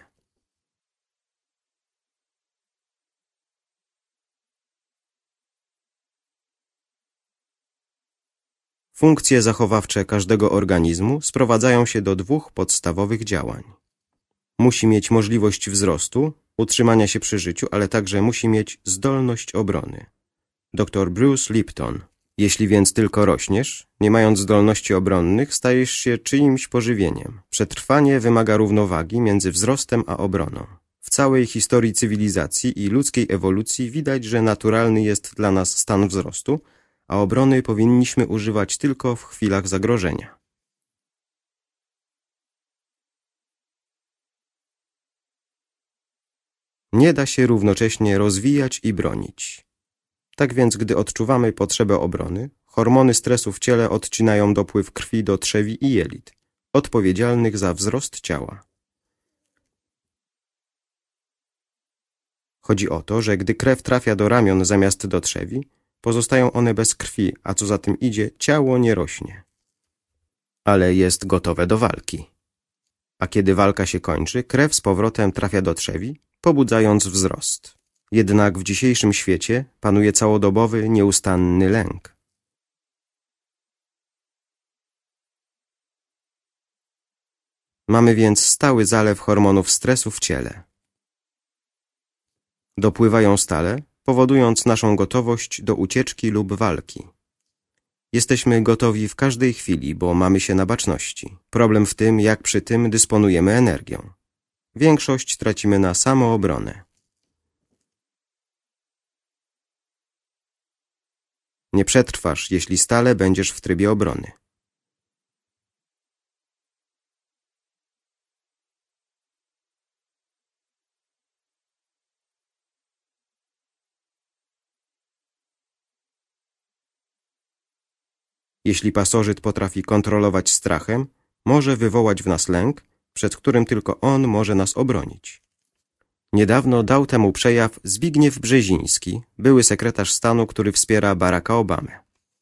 Funkcje zachowawcze każdego organizmu sprowadzają się do dwóch podstawowych działań. Musi mieć możliwość wzrostu, utrzymania się przy życiu, ale także musi mieć zdolność obrony. doktor Bruce Lipton. Jeśli więc tylko rośniesz, nie mając zdolności obronnych, stajesz się czyimś pożywieniem. Przetrwanie wymaga równowagi między wzrostem a obroną. W całej historii cywilizacji i ludzkiej ewolucji widać, że naturalny jest dla nas stan wzrostu, a obrony powinniśmy używać tylko w chwilach zagrożenia. Nie da się równocześnie rozwijać i bronić. Tak więc, gdy odczuwamy potrzebę obrony, hormony stresu w ciele odcinają dopływ krwi do trzewi i jelit, odpowiedzialnych za wzrost ciała. Chodzi o to, że gdy krew trafia do ramion zamiast do trzewi, pozostają one bez krwi, a co za tym idzie, ciało nie rośnie. Ale jest gotowe do walki. A kiedy walka się kończy, krew z powrotem trafia do trzewi, pobudzając wzrost. Jednak w dzisiejszym świecie panuje całodobowy, nieustanny lęk. Mamy więc stały zalew hormonów stresu w ciele. Dopływają stale, powodując naszą gotowość do ucieczki lub walki. Jesteśmy gotowi w każdej chwili, bo mamy się na baczności. Problem w tym, jak przy tym dysponujemy energią. Większość tracimy na samoobronę. Nie przetrwasz, jeśli stale będziesz w trybie obrony. Jeśli pasożyt potrafi kontrolować strachem, może wywołać w nas lęk, przed którym tylko on może nas obronić. Niedawno dał temu przejaw Zbigniew Brzeziński, były sekretarz stanu, który wspiera Baracka Obamę.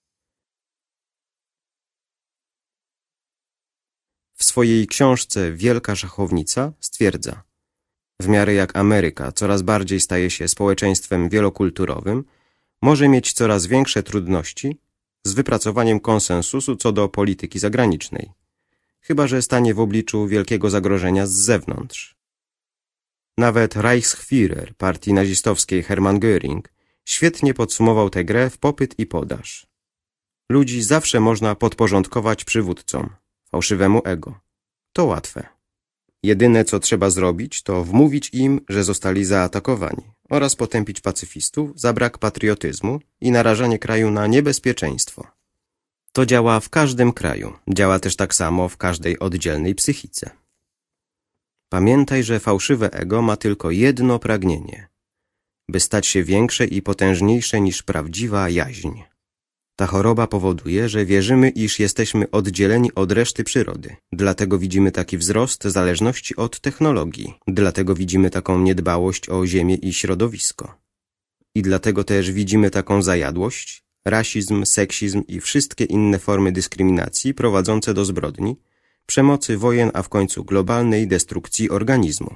W swojej książce Wielka szachownica stwierdza: w miarę jak Ameryka coraz bardziej staje się społeczeństwem wielokulturowym, może mieć coraz większe trudności z wypracowaniem konsensusu co do polityki zagranicznej, chyba że stanie w obliczu wielkiego zagrożenia z zewnątrz. Nawet Reichsführer partii nazistowskiej Hermann Göring świetnie podsumował tę grę w popyt i podaż. Ludzi zawsze można podporządkować przywódcom, fałszywemu ego. To łatwe. Jedyne, co trzeba zrobić, to wmówić im, że zostali zaatakowani oraz potępić pacyfistów za brak patriotyzmu i narażanie kraju na niebezpieczeństwo. To działa w każdym kraju. Działa też tak samo w każdej oddzielnej psychice. Pamiętaj, że fałszywe ego ma tylko jedno pragnienie, by stać się większe i potężniejsze niż prawdziwa jaźń. Ta choroba powoduje, że wierzymy, iż jesteśmy oddzieleni od reszty przyrody. Dlatego widzimy taki wzrost zależności od technologii. Dlatego widzimy taką niedbałość o ziemię i środowisko. I dlatego też widzimy taką zajadłość, rasizm, seksizm i wszystkie inne formy dyskryminacji prowadzące do zbrodni, przemocy, wojen, a w końcu globalnej destrukcji organizmu.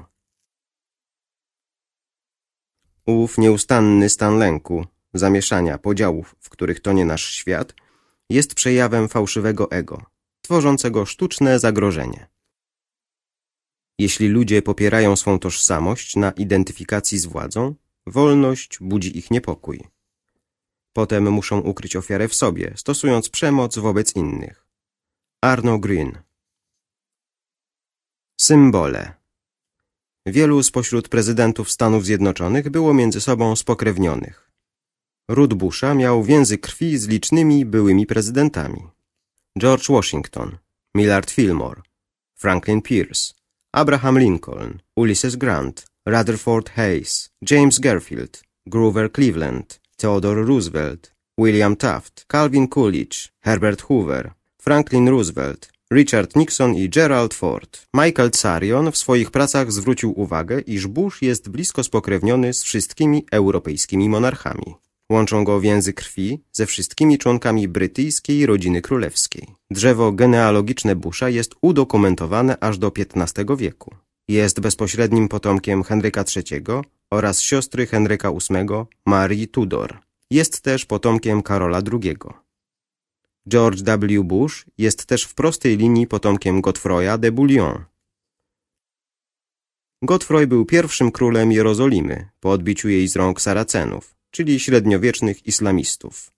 Ów nieustanny stan lęku, zamieszania, podziałów, w których tonie nasz świat, jest przejawem fałszywego ego, tworzącego sztuczne zagrożenie. Jeśli ludzie popierają swą tożsamość na identyfikacji z władzą, wolność budzi ich niepokój. Potem muszą ukryć ofiarę w sobie, stosując przemoc wobec innych. Arno Green. Symbole. Wielu spośród prezydentów Stanów Zjednoczonych było między sobą spokrewnionych. Ród Busha miał więzy krwi z licznymi byłymi prezydentami. George Washington, Millard Fillmore, Franklin Pierce, Abraham Lincoln, Ulysses Grant, Rutherford Hayes, James Garfield, Grover Cleveland, Theodore Roosevelt, William Taft, Calvin Coolidge, Herbert Hoover, Franklin Roosevelt, Richard Nixon i Gerald Ford. Michael Tsarion w swoich pracach zwrócił uwagę, iż Bush jest blisko spokrewniony z wszystkimi europejskimi monarchami. Łączą go więzy krwi ze wszystkimi członkami brytyjskiej rodziny królewskiej. Drzewo genealogiczne Busha jest udokumentowane aż do piętnastego wieku. Jest bezpośrednim potomkiem Henryka trzeciego oraz siostry Henryka ósmego, Marii Tudor. Jest też potomkiem Karola drugiego. George W. Bush jest też w prostej linii potomkiem Godfroya de Bouillon. Godfroy był pierwszym królem Jerozolimy po odbiciu jej z rąk Saracenów, czyli średniowiecznych islamistów.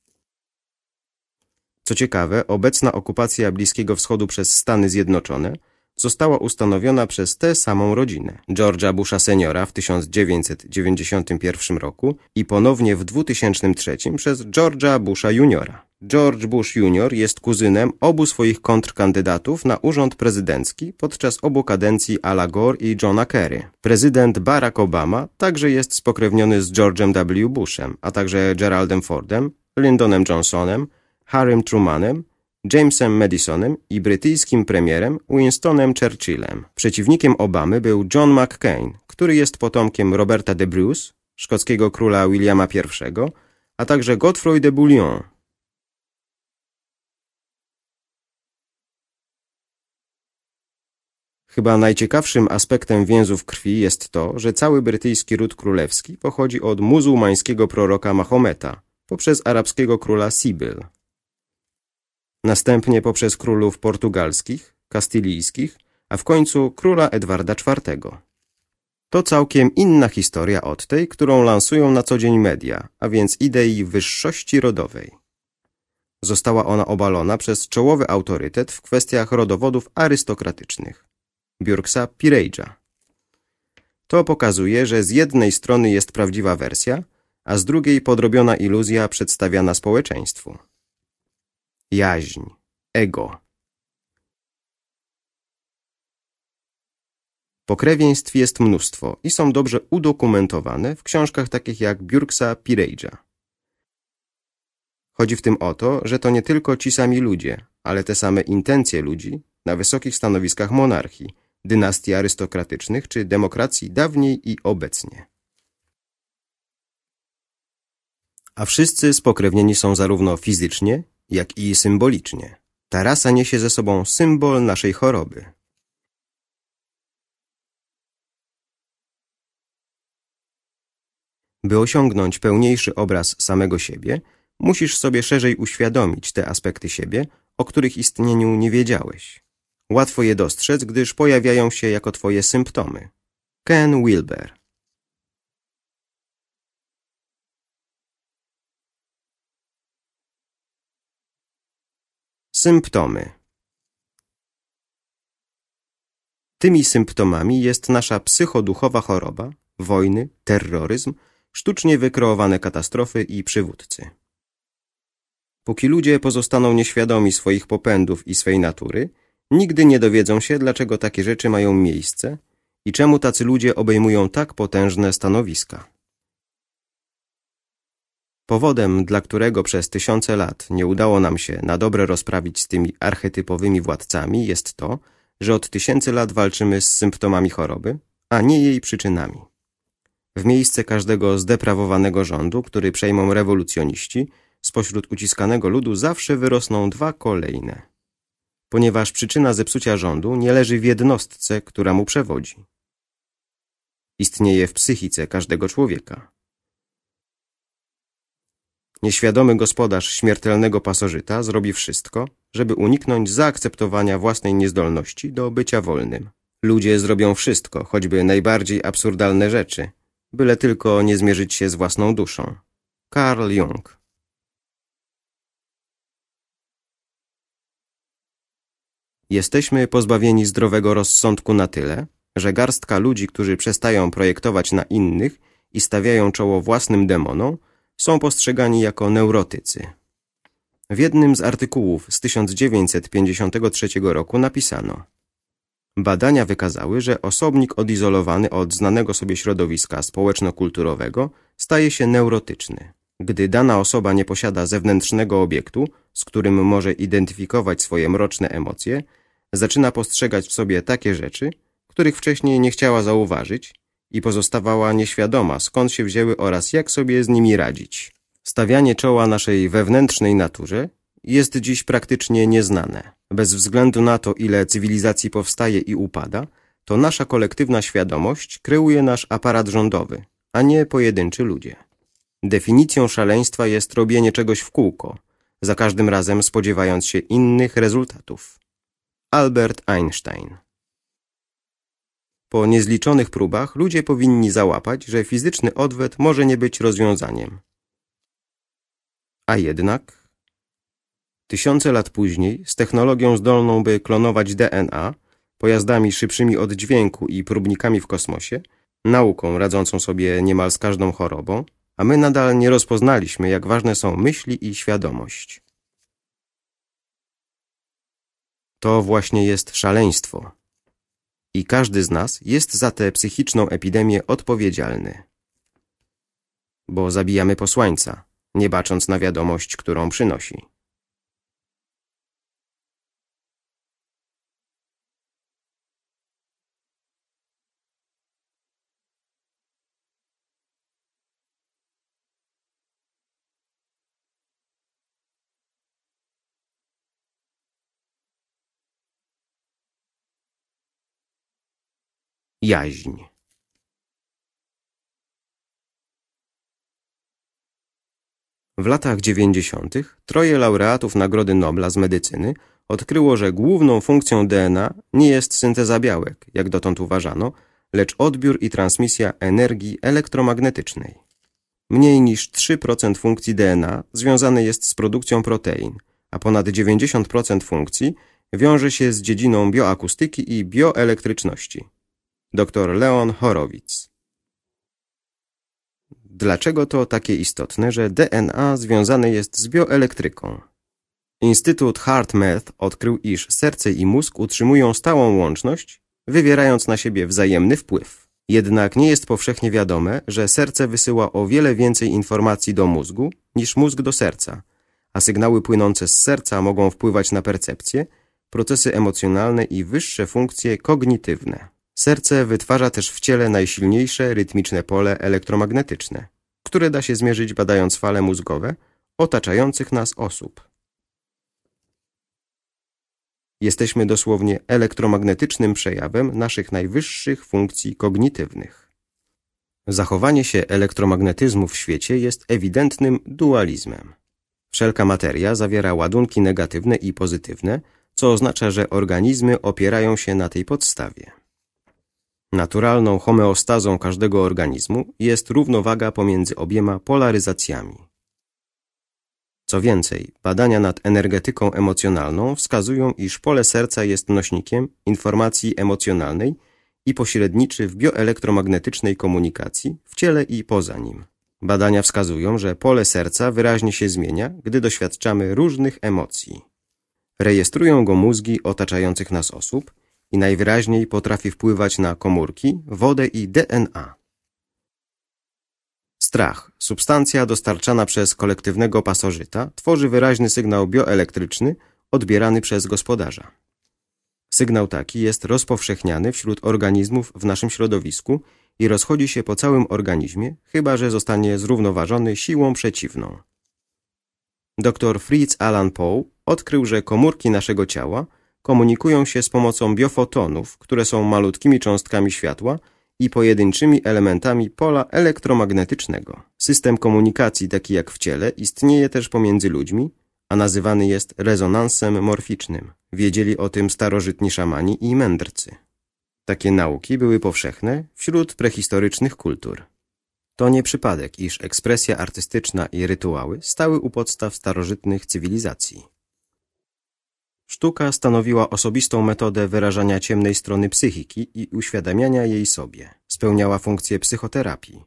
Co ciekawe, obecna okupacja Bliskiego Wschodu przez Stany Zjednoczone została ustanowiona przez tę samą rodzinę. George'a Busha seniora w tysiąc dziewięćset dziewięćdziesiątym pierwszym roku i ponownie w dwutysięcznym trzecim przez George'a Busha juniora. George Bush junior jest kuzynem obu swoich kontrkandydatów na urząd prezydencki podczas obu kadencji Ala Gore i Johna Kerry. Prezydent Barack Obama także jest spokrewniony z George'em W. Bushem, a także Geraldem Fordem, Lyndonem Johnsonem, Harrym Trumanem, Jamesem Madisonem i brytyjskim premierem Winstonem Churchillem. Przeciwnikiem Obamy był John McCain, który jest potomkiem Roberta de Bruce, szkockiego króla Williama pierwszego, a także Godfroy de Bouillon. Chyba najciekawszym aspektem więzów krwi jest to, że cały brytyjski ród królewski pochodzi od muzułmańskiego proroka Mahometa poprzez arabskiego króla Sibyl. Następnie poprzez królów portugalskich, kastylijskich, a w końcu króla Edwarda czwartego. To całkiem inna historia od tej, którą lansują na co dzień media, a więc idei wyższości rodowej. Została ona obalona przez czołowy autorytet w kwestiach rodowodów arystokratycznych, Burkesa Peerage'a. To pokazuje, że z jednej strony jest prawdziwa wersja, a z drugiej podrobiona iluzja przedstawiana społeczeństwu. Jaźń, ego. Pokrewieństw jest mnóstwo i są dobrze udokumentowane w książkach takich jak Burkesa Peerage'a. Chodzi w tym o to, że to nie tylko ci sami ludzie, ale te same intencje ludzi na wysokich stanowiskach monarchii, dynastii arystokratycznych czy demokracji dawniej i obecnie. A wszyscy spokrewnieni są zarówno fizycznie, jak i symbolicznie. Ta rasa niesie ze sobą symbol naszej choroby. By osiągnąć pełniejszy obraz samego siebie, musisz sobie szerzej uświadomić te aspekty siebie, o których istnieniu nie wiedziałeś. Łatwo je dostrzec, gdyż pojawiają się jako twoje symptomy. Ken Wilber. Symptomy. Tymi symptomami jest nasza psychoduchowa choroba, wojny, terroryzm, sztucznie wykreowane katastrofy i przywódcy. Póki ludzie pozostaną nieświadomi swoich popędów i swej natury, nigdy nie dowiedzą się, dlaczego takie rzeczy mają miejsce i czemu tacy ludzie obejmują tak potężne stanowiska. Powodem, dla którego przez tysiące lat nie udało nam się na dobre rozprawić z tymi archetypowymi władcami, jest to, że od tysięcy lat walczymy z symptomami choroby, a nie jej przyczynami. W miejsce każdego zdeprawowanego rządu, który przejmą rewolucjoniści, spośród uciskanego ludu zawsze wyrosną dwa kolejne. Ponieważ przyczyna zepsucia rządu nie leży w jednostce, która mu przewodzi. Istnieje w psychice każdego człowieka. Nieświadomy gospodarz śmiertelnego pasożyta zrobi wszystko, żeby uniknąć zaakceptowania własnej niezdolności do bycia wolnym. Ludzie zrobią wszystko, choćby najbardziej absurdalne rzeczy, byle tylko nie zmierzyć się z własną duszą. Carl Jung. Jesteśmy pozbawieni zdrowego rozsądku na tyle, że garstka ludzi, którzy przestają projektować na innych i stawiają czoło własnym demonom, są postrzegani jako neurotycy. W jednym z artykułów z tysiąc dziewięćset pięćdziesiątego trzeciego roku napisano: badania wykazały, że osobnik odizolowany od znanego sobie środowiska społeczno-kulturowego staje się neurotyczny. Gdy dana osoba nie posiada zewnętrznego obiektu, z którym może identyfikować swoje mroczne emocje, zaczyna postrzegać w sobie takie rzeczy, których wcześniej nie chciała zauważyć i pozostawała nieświadoma, skąd się wzięły oraz jak sobie z nimi radzić. Stawianie czoła naszej wewnętrznej naturze jest dziś praktycznie nieznane. Bez względu na to, ile cywilizacji powstaje i upada, to nasza kolektywna świadomość kreuje nasz aparat rządowy, a nie pojedynczy ludzie. Definicją szaleństwa jest robienie czegoś w kółko, za każdym razem spodziewając się innych rezultatów. Albert Einstein. Po niezliczonych próbach ludzie powinni załapać, że fizyczny odwet może nie być rozwiązaniem. A jednak tysiące lat później, z technologią zdolną by klonować D N A, pojazdami szybszymi od dźwięku i próbnikami w kosmosie, nauką radzącą sobie niemal z każdą chorobą, a my nadal nie rozpoznaliśmy, jak ważne są myśli i świadomość. To właśnie jest szaleństwo. I każdy z nas jest za tę psychiczną epidemię odpowiedzialny. Bo zabijamy posłańca, nie bacząc na wiadomość, którą przynosi. Jaźń. W latach dziewięćdziesiątych troje laureatów Nagrody Nobla z medycyny odkryło, że główną funkcją D N A nie jest synteza białek, jak dotąd uważano, lecz odbiór i transmisja energii elektromagnetycznej. Mniej niż trzy procent funkcji D N A związane jest z produkcją protein, a ponad dziewięćdziesiąt procent funkcji wiąże się z dziedziną bioakustyki i bioelektryczności. Dr Leon Horowitz. Dlaczego to takie istotne, że D N A związane jest z bioelektryką? Instytut HeartMath odkrył, iż serce i mózg utrzymują stałą łączność, wywierając na siebie wzajemny wpływ. Jednak nie jest powszechnie wiadome, że serce wysyła o wiele więcej informacji do mózgu niż mózg do serca, a sygnały płynące z serca mogą wpływać na percepcję, procesy emocjonalne i wyższe funkcje kognitywne. Serce wytwarza też w ciele najsilniejsze rytmiczne pole elektromagnetyczne, które da się zmierzyć badając fale mózgowe otaczających nas osób. Jesteśmy dosłownie elektromagnetycznym przejawem naszych najwyższych funkcji kognitywnych. Zachowanie się elektromagnetyzmu w świecie jest ewidentnym dualizmem. Wszelka materia zawiera ładunki negatywne i pozytywne, co oznacza, że organizmy opierają się na tej podstawie. Naturalną homeostazą każdego organizmu jest równowaga pomiędzy obiema polaryzacjami. Co więcej, badania nad energetyką emocjonalną wskazują, iż pole serca jest nośnikiem informacji emocjonalnej i pośredniczy w bioelektromagnetycznej komunikacji w ciele i poza nim. Badania wskazują, że pole serca wyraźnie się zmienia, gdy doświadczamy różnych emocji. Rejestrują go mózgi otaczających nas osób i najwyraźniej potrafi wpływać na komórki, wodę i D N A. Strach, substancja dostarczana przez kolektywnego pasożyta, tworzy wyraźny sygnał bioelektryczny odbierany przez gospodarza. Sygnał taki jest rozpowszechniany wśród organizmów w naszym środowisku i rozchodzi się po całym organizmie, chyba że zostanie zrównoważony siłą przeciwną. Dr Fritz Alan Poe odkrył, że komórki naszego ciała komunikują się z pomocą biofotonów, które są malutkimi cząstkami światła i pojedynczymi elementami pola elektromagnetycznego. System komunikacji taki jak w ciele istnieje też pomiędzy ludźmi, a nazywany jest rezonansem morficznym. Wiedzieli o tym starożytni szamani i mędrcy. Takie nauki były powszechne wśród prehistorycznych kultur. To nie przypadek, iż ekspresja artystyczna i rytuały stały u podstaw starożytnych cywilizacji. Sztuka stanowiła osobistą metodę wyrażania ciemnej strony psychiki i uświadamiania jej sobie. Spełniała funkcję psychoterapii.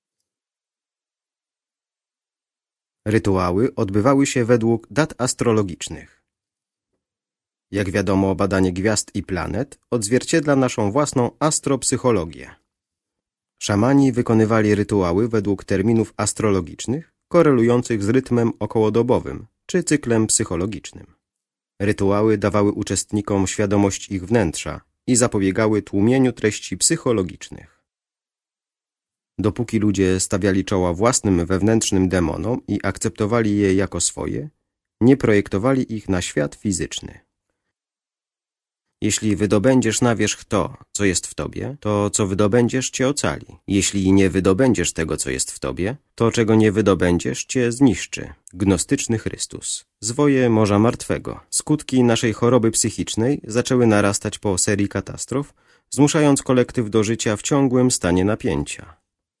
Rytuały odbywały się według dat astrologicznych. Jak wiadomo, badanie gwiazd i planet odzwierciedla naszą własną astropsychologię. Szamani wykonywali rytuały według terminów astrologicznych, korelujących z rytmem okołodobowym czy cyklem psychologicznym. Rytuały dawały uczestnikom świadomość ich wnętrza i zapobiegały tłumieniu treści psychologicznych. Dopóki ludzie stawiali czoła własnym wewnętrznym demonom i akceptowali je jako swoje, nie projektowali ich na świat fizyczny. Jeśli wydobędziesz na wierzch to, co jest w tobie, to, co wydobędziesz, cię ocali. Jeśli nie wydobędziesz tego, co jest w tobie, to, czego nie wydobędziesz, cię zniszczy. Gnostyczny Chrystus. Zwoje Morza Martwego. Skutki naszej choroby psychicznej zaczęły narastać po serii katastrof, zmuszając kolektyw do życia w ciągłym stanie napięcia.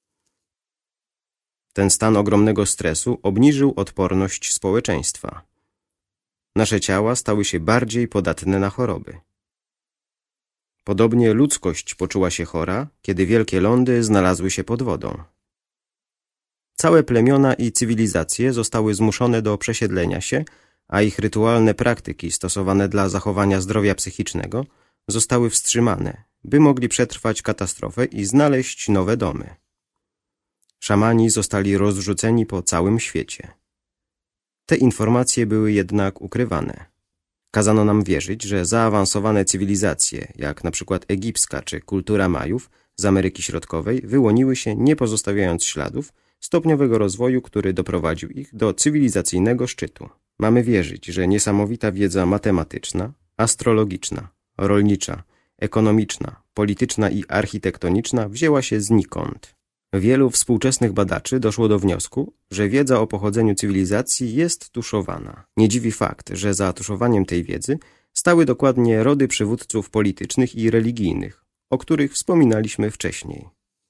Ten stan ogromnego stresu obniżył odporność społeczeństwa. Nasze ciała stały się bardziej podatne na choroby. Podobnie ludzkość poczuła się chora, kiedy wielkie lądy znalazły się pod wodą. Całe plemiona i cywilizacje zostały zmuszone do przesiedlenia się, a ich rytualne praktyki stosowane dla zachowania zdrowia psychicznego zostały wstrzymane, by mogli przetrwać katastrofę i znaleźć nowe domy. Szamani zostali rozrzuceni po całym świecie. Te informacje były jednak ukrywane. Kazano nam wierzyć, że zaawansowane cywilizacje, jak na przykład egipska czy kultura Majów z Ameryki Środkowej, wyłoniły się, nie pozostawiając śladów, stopniowego rozwoju, który doprowadził ich do cywilizacyjnego szczytu. Mamy wierzyć, że niesamowita wiedza matematyczna, astrologiczna, rolnicza, ekonomiczna, polityczna i architektoniczna wzięła się znikąd. Wielu współczesnych badaczy doszło do wniosku, że wiedza o pochodzeniu cywilizacji jest tuszowana. Nie dziwi fakt, że za tuszowaniem tej wiedzy stały dokładnie rody przywódców politycznych i religijnych, o których wspominaliśmy wcześniej.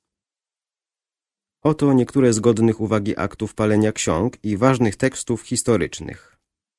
Oto niektóre z godnych uwagi aktów palenia ksiąg i ważnych tekstów historycznych.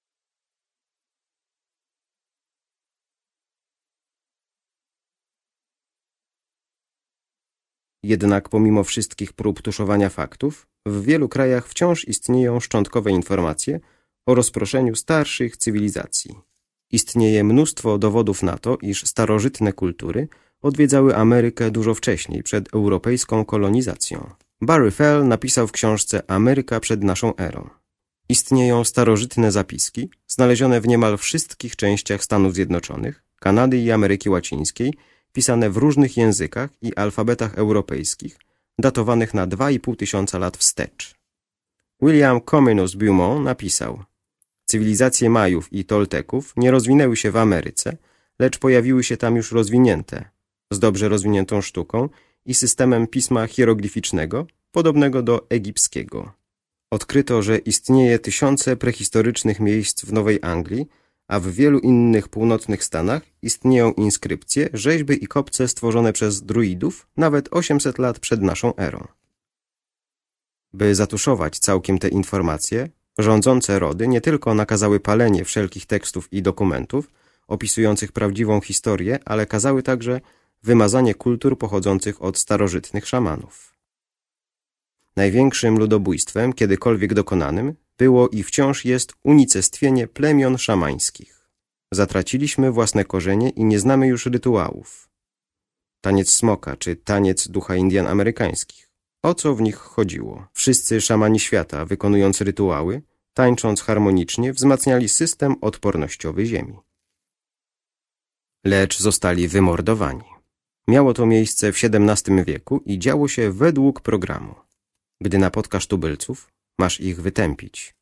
Jednak pomimo wszystkich prób tuszowania faktów, w wielu krajach wciąż istnieją szczątkowe informacje o rozproszeniu starszych cywilizacji. Istnieje mnóstwo dowodów na to, iż starożytne kultury odwiedzały Amerykę dużo wcześniej, przed europejską kolonizacją. Barry Fell napisał w książce Ameryka przed naszą erą. Istnieją starożytne zapiski, znalezione w niemal wszystkich częściach Stanów Zjednoczonych, Kanady i Ameryki Łacińskiej, pisane w różnych językach i alfabetach europejskich, datowanych na dwa i pół tysiąca lat wstecz. William Comenius Beaumont napisał: cywilizacje Majów i Tolteków nie rozwinęły się w Ameryce, lecz pojawiły się tam już rozwinięte, z dobrze rozwiniętą sztuką i systemem pisma hieroglificznego, podobnego do egipskiego. Odkryto, że istnieje tysiące prehistorycznych miejsc w Nowej Anglii, a w wielu innych północnych stanach istnieją inskrypcje, rzeźby i kopce stworzone przez druidów nawet osiemset lat przed naszą erą. By zatuszować całkiem te informacje, rządzące rody nie tylko nakazały palenie wszelkich tekstów i dokumentów opisujących prawdziwą historię, ale kazały także wymazanie kultur pochodzących od starożytnych szamanów. Największym ludobójstwem, kiedykolwiek dokonanym, było i wciąż jest unicestwienie plemion szamańskich. Zatraciliśmy własne korzenie i nie znamy już rytuałów. Taniec smoka czy taniec ducha Indian amerykańskich. O co w nich chodziło? Wszyscy szamani świata, wykonując rytuały, tańcząc harmonicznie, wzmacniali system odpornościowy Ziemi. Lecz zostali wymordowani. Miało to miejsce w siedemnastym wieku i działo się według programu. Gdy napotkasz tubylców, masz ich wytępić.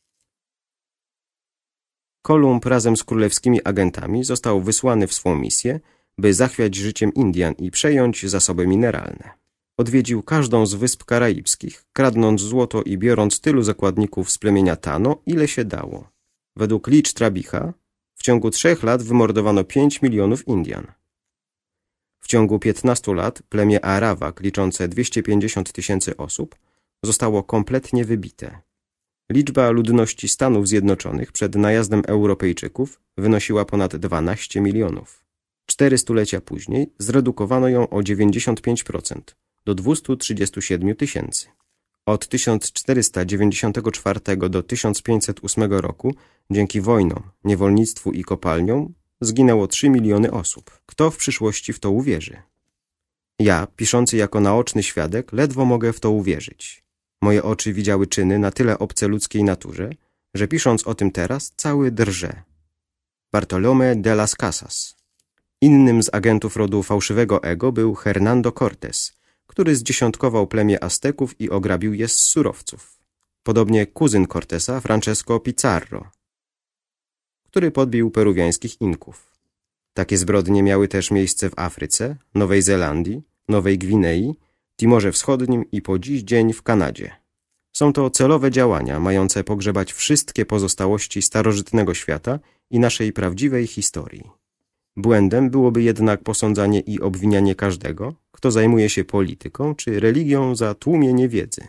Kolumb razem z królewskimi agentami został wysłany w swą misję, by zachwiać życiem Indian i przejąć zasoby mineralne. Odwiedził każdą z wysp karaibskich, kradnąc złoto i biorąc tylu zakładników z plemienia Tano, ile się dało. Według licz Trabicha w ciągu trzech lat wymordowano pięć milionów Indian. W ciągu piętnastu lat plemię Arawak, liczące dwieście pięćdziesiąt tysięcy osób, zostało kompletnie wybite. Liczba ludności Stanów Zjednoczonych przed najazdem Europejczyków wynosiła ponad dwanaście milionów. Cztery stulecia później zredukowano ją o dziewięćdziesiąt pięć procent do dwustu trzydziestu siedmiu tysięcy. Od tysiąc czterysta dziewięćdziesiątego czwartego do tysiąc pięćset ósmego roku dzięki wojnom, niewolnictwu i kopalniom zginęło trzy miliony osób. Kto w przyszłości w to uwierzy? Ja, piszący jako naoczny świadek, ledwo mogę w to uwierzyć. Moje oczy widziały czyny na tyle obce ludzkiej naturze, że pisząc o tym teraz, cały drże. Bartolomé de las Casas. Innym z agentów rodu fałszywego Ego był Hernando Cortés, który zdziesiątkował plemię Azteków i ograbił je z surowców. Podobnie kuzyn Cortesa, Francesco Pizarro, który podbił peruwiańskich Inków. Takie zbrodnie miały też miejsce w Afryce, Nowej Zelandii, Nowej Gwinei, Timorze Wschodnim i po dziś dzień w Kanadzie. Są to celowe działania mające pogrzebać wszystkie pozostałości starożytnego świata i naszej prawdziwej historii. Błędem byłoby jednak posądzanie i obwinianie każdego, kto zajmuje się polityką czy religią za tłumienie wiedzy.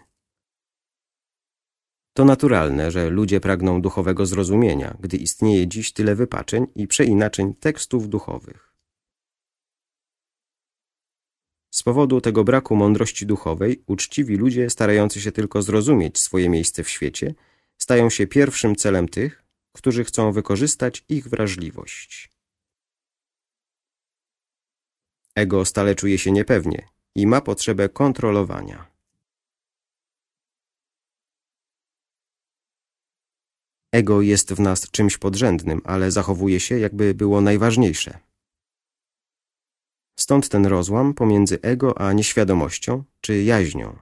To naturalne, że ludzie pragną duchowego zrozumienia, gdy istnieje dziś tyle wypaczeń i przeinaczeń tekstów duchowych. Z powodu tego braku mądrości duchowej uczciwi ludzie starający się tylko zrozumieć swoje miejsce w świecie stają się pierwszym celem tych, którzy chcą wykorzystać ich wrażliwość. Ego stale czuje się niepewnie i ma potrzebę kontrolowania. Ego jest w nas czymś podrzędnym, ale zachowuje się, jakby było najważniejsze. Stąd ten rozłam pomiędzy ego a nieświadomością czy jaźnią.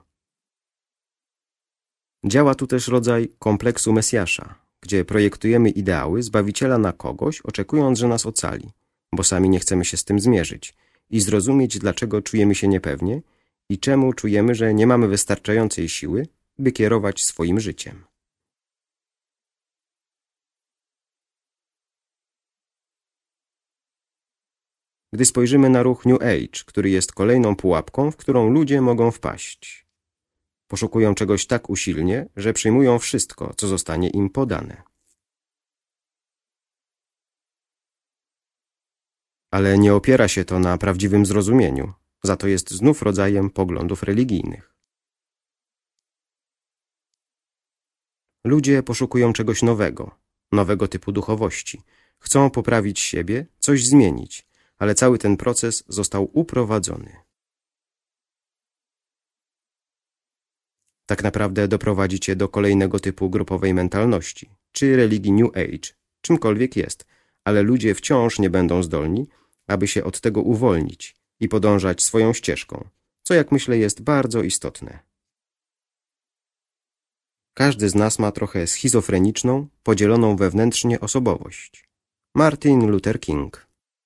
Działa tu też rodzaj kompleksu Mesjasza, gdzie projektujemy ideały Zbawiciela na kogoś, oczekując, że nas ocali, bo sami nie chcemy się z tym zmierzyć i zrozumieć, dlaczego czujemy się niepewnie i czemu czujemy, że nie mamy wystarczającej siły, by kierować swoim życiem. Gdy spojrzymy na ruch New Age, który jest kolejną pułapką, w którą ludzie mogą wpaść. Poszukują czegoś tak usilnie, że przyjmują wszystko, co zostanie im podane. Ale nie opiera się to na prawdziwym zrozumieniu, za to jest znów rodzajem poglądów religijnych. Ludzie poszukują czegoś nowego, nowego typu duchowości. Chcą poprawić siebie, coś zmienić, ale cały ten proces został uprowadzony. Tak naprawdę doprowadzi cię do kolejnego typu grupowej mentalności, czy religii New Age, czymkolwiek jest, ale ludzie wciąż nie będą zdolni, aby się od tego uwolnić i podążać swoją ścieżką, co jak myślę jest bardzo istotne. Każdy z nas ma trochę schizofreniczną, podzieloną wewnętrznie osobowość. Martin Luther King.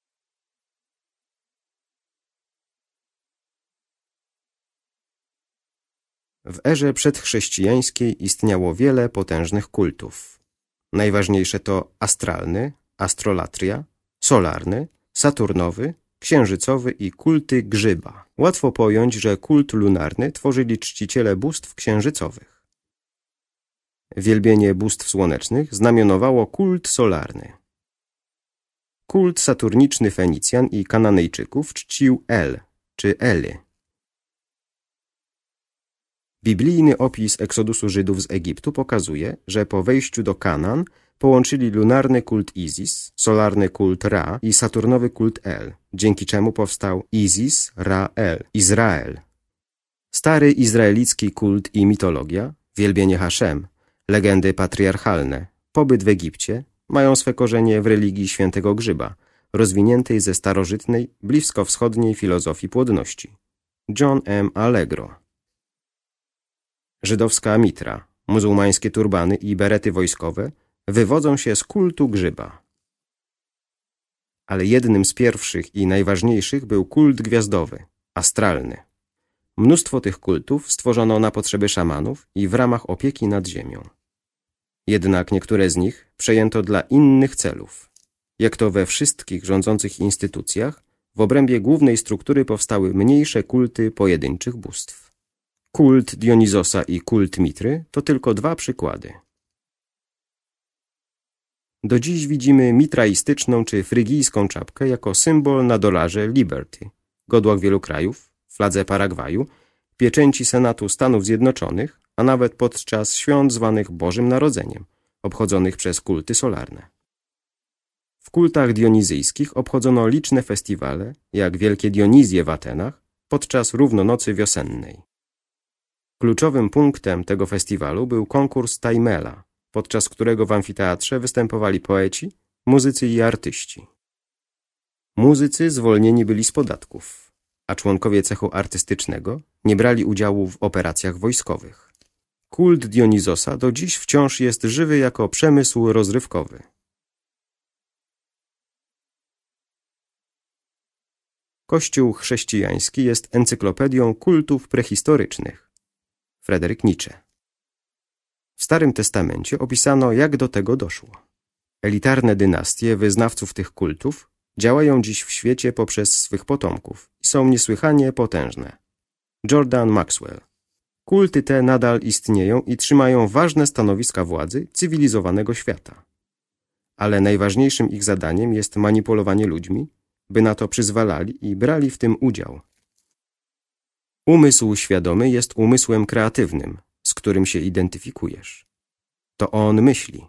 W erze przedchrześcijańskiej istniało wiele potężnych kultów. Najważniejsze to astralny, astrolatria, solarny, saturnowy, księżycowy i kulty grzyba. Łatwo pojąć, że kult lunarny tworzyli czciciele bóstw księżycowych. Wielbienie bóstw słonecznych znamionowało kult solarny. Kult saturniczny Fenicjan i Kananejczyków czcił El, czy Eli. Biblijny opis eksodusu Żydów z Egiptu pokazuje, że po wejściu do Kanaan połączyli lunarny kult Izis, solarny kult Ra i saturnowy kult El, dzięki czemu powstał Izis, Ra, El, Izrael. Stary izraelicki kult i mitologia, wielbienie Haszem, legendy patriarchalne, pobyt w Egipcie mają swe korzenie w religii świętego grzyba, rozwiniętej ze starożytnej, bliskowschodniej filozofii płodności. John M. Allegro. Żydowska mitra, muzułmańskie turbany i berety wojskowe wywodzą się z kultu grzyba. Ale jednym z pierwszych i najważniejszych był kult gwiazdowy, astralny. Mnóstwo tych kultów stworzono na potrzeby szamanów i w ramach opieki nad ziemią. Jednak niektóre z nich przejęto dla innych celów. Jak to we wszystkich rządzących instytucjach, w obrębie głównej struktury powstały mniejsze kulty pojedynczych bóstw. Kult Dionizosa i kult Mitry to tylko dwa przykłady. Do dziś widzimy mitraistyczną czy frygijską czapkę jako symbol na dolarze Liberty, godłach wielu krajów, fladze Paragwaju, pieczęci Senatu Stanów Zjednoczonych, a nawet podczas świąt zwanych Bożym Narodzeniem, obchodzonych przez kulty solarne. W kultach dionizyjskich obchodzono liczne festiwale, jak Wielkie Dionizje w Atenach, podczas równonocy wiosennej. Kluczowym punktem tego festiwalu był konkurs Taimela, podczas którego w amfiteatrze występowali poeci, muzycy i artyści. Muzycy zwolnieni byli z podatków, a członkowie cechu artystycznego nie brali udziału w operacjach wojskowych. Kult Dionizosa do dziś wciąż jest żywy jako przemysł rozrywkowy. Kościół chrześcijański jest encyklopedią kultów prehistorycznych. Fryderyk Nietzsche. W Starym Testamencie opisano, jak do tego doszło. Elitarne dynastie wyznawców tych kultów działają dziś w świecie poprzez swych potomków i są niesłychanie potężne. Jordan Maxwell. Kulty te nadal istnieją i trzymają ważne stanowiska władzy cywilizowanego świata. Ale najważniejszym ich zadaniem jest manipulowanie ludźmi, by na to przyzwalali i brali w tym udział. Umysł świadomy jest umysłem kreatywnym, z którym się identyfikujesz. To on myśli.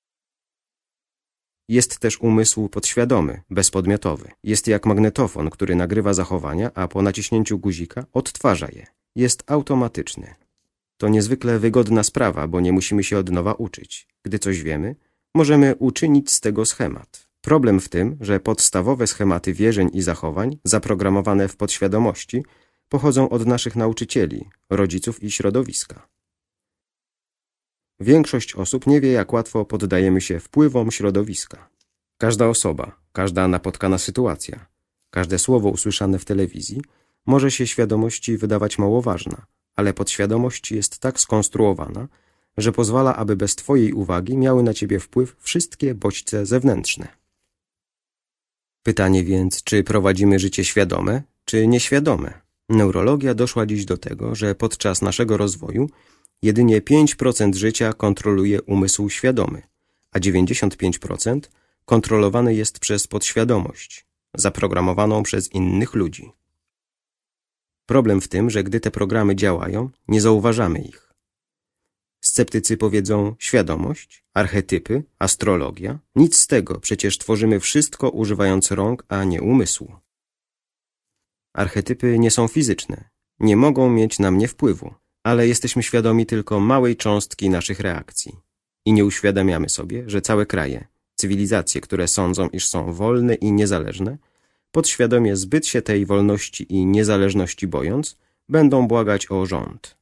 Jest też umysł podświadomy, bezpodmiotowy. Jest jak magnetofon, który nagrywa zachowania, a po naciśnięciu guzika odtwarza je. Jest automatyczny. To niezwykle wygodna sprawa, bo nie musimy się od nowa uczyć. Gdy coś wiemy, możemy uczynić z tego schemat. Problem w tym, że podstawowe schematy wierzeń i zachowań, zaprogramowane w podświadomości, pochodzą od naszych nauczycieli, rodziców i środowiska. Większość osób nie wie, jak łatwo poddajemy się wpływom środowiska. Każda osoba, każda napotkana sytuacja, każde słowo usłyszane w telewizji może się świadomości wydawać mało ważna, ale podświadomość jest tak skonstruowana, że pozwala, aby bez twojej uwagi miały na ciebie wpływ wszystkie bodźce zewnętrzne. Pytanie więc, czy prowadzimy życie świadome, czy nieświadome? Neurologia doszła dziś do tego, że podczas naszego rozwoju jedynie pięć procent życia kontroluje umysł świadomy, a dziewięćdziesiąt pięć procent kontrolowany jest przez podświadomość, zaprogramowaną przez innych ludzi. Problem w tym, że gdy te programy działają, nie zauważamy ich. Sceptycy powiedzą świadomość, archetypy, astrologia. Nic z tego, przecież tworzymy wszystko używając rąk, a nie umysłu. Archetypy nie są fizyczne, nie mogą mieć na mnie wpływu, ale jesteśmy świadomi tylko małej cząstki naszych reakcji i nie uświadamiamy sobie, że całe kraje, cywilizacje, które sądzą, iż są wolne i niezależne, podświadomie zbyt się tej wolności i niezależności bojąc, będą błagać o rząd.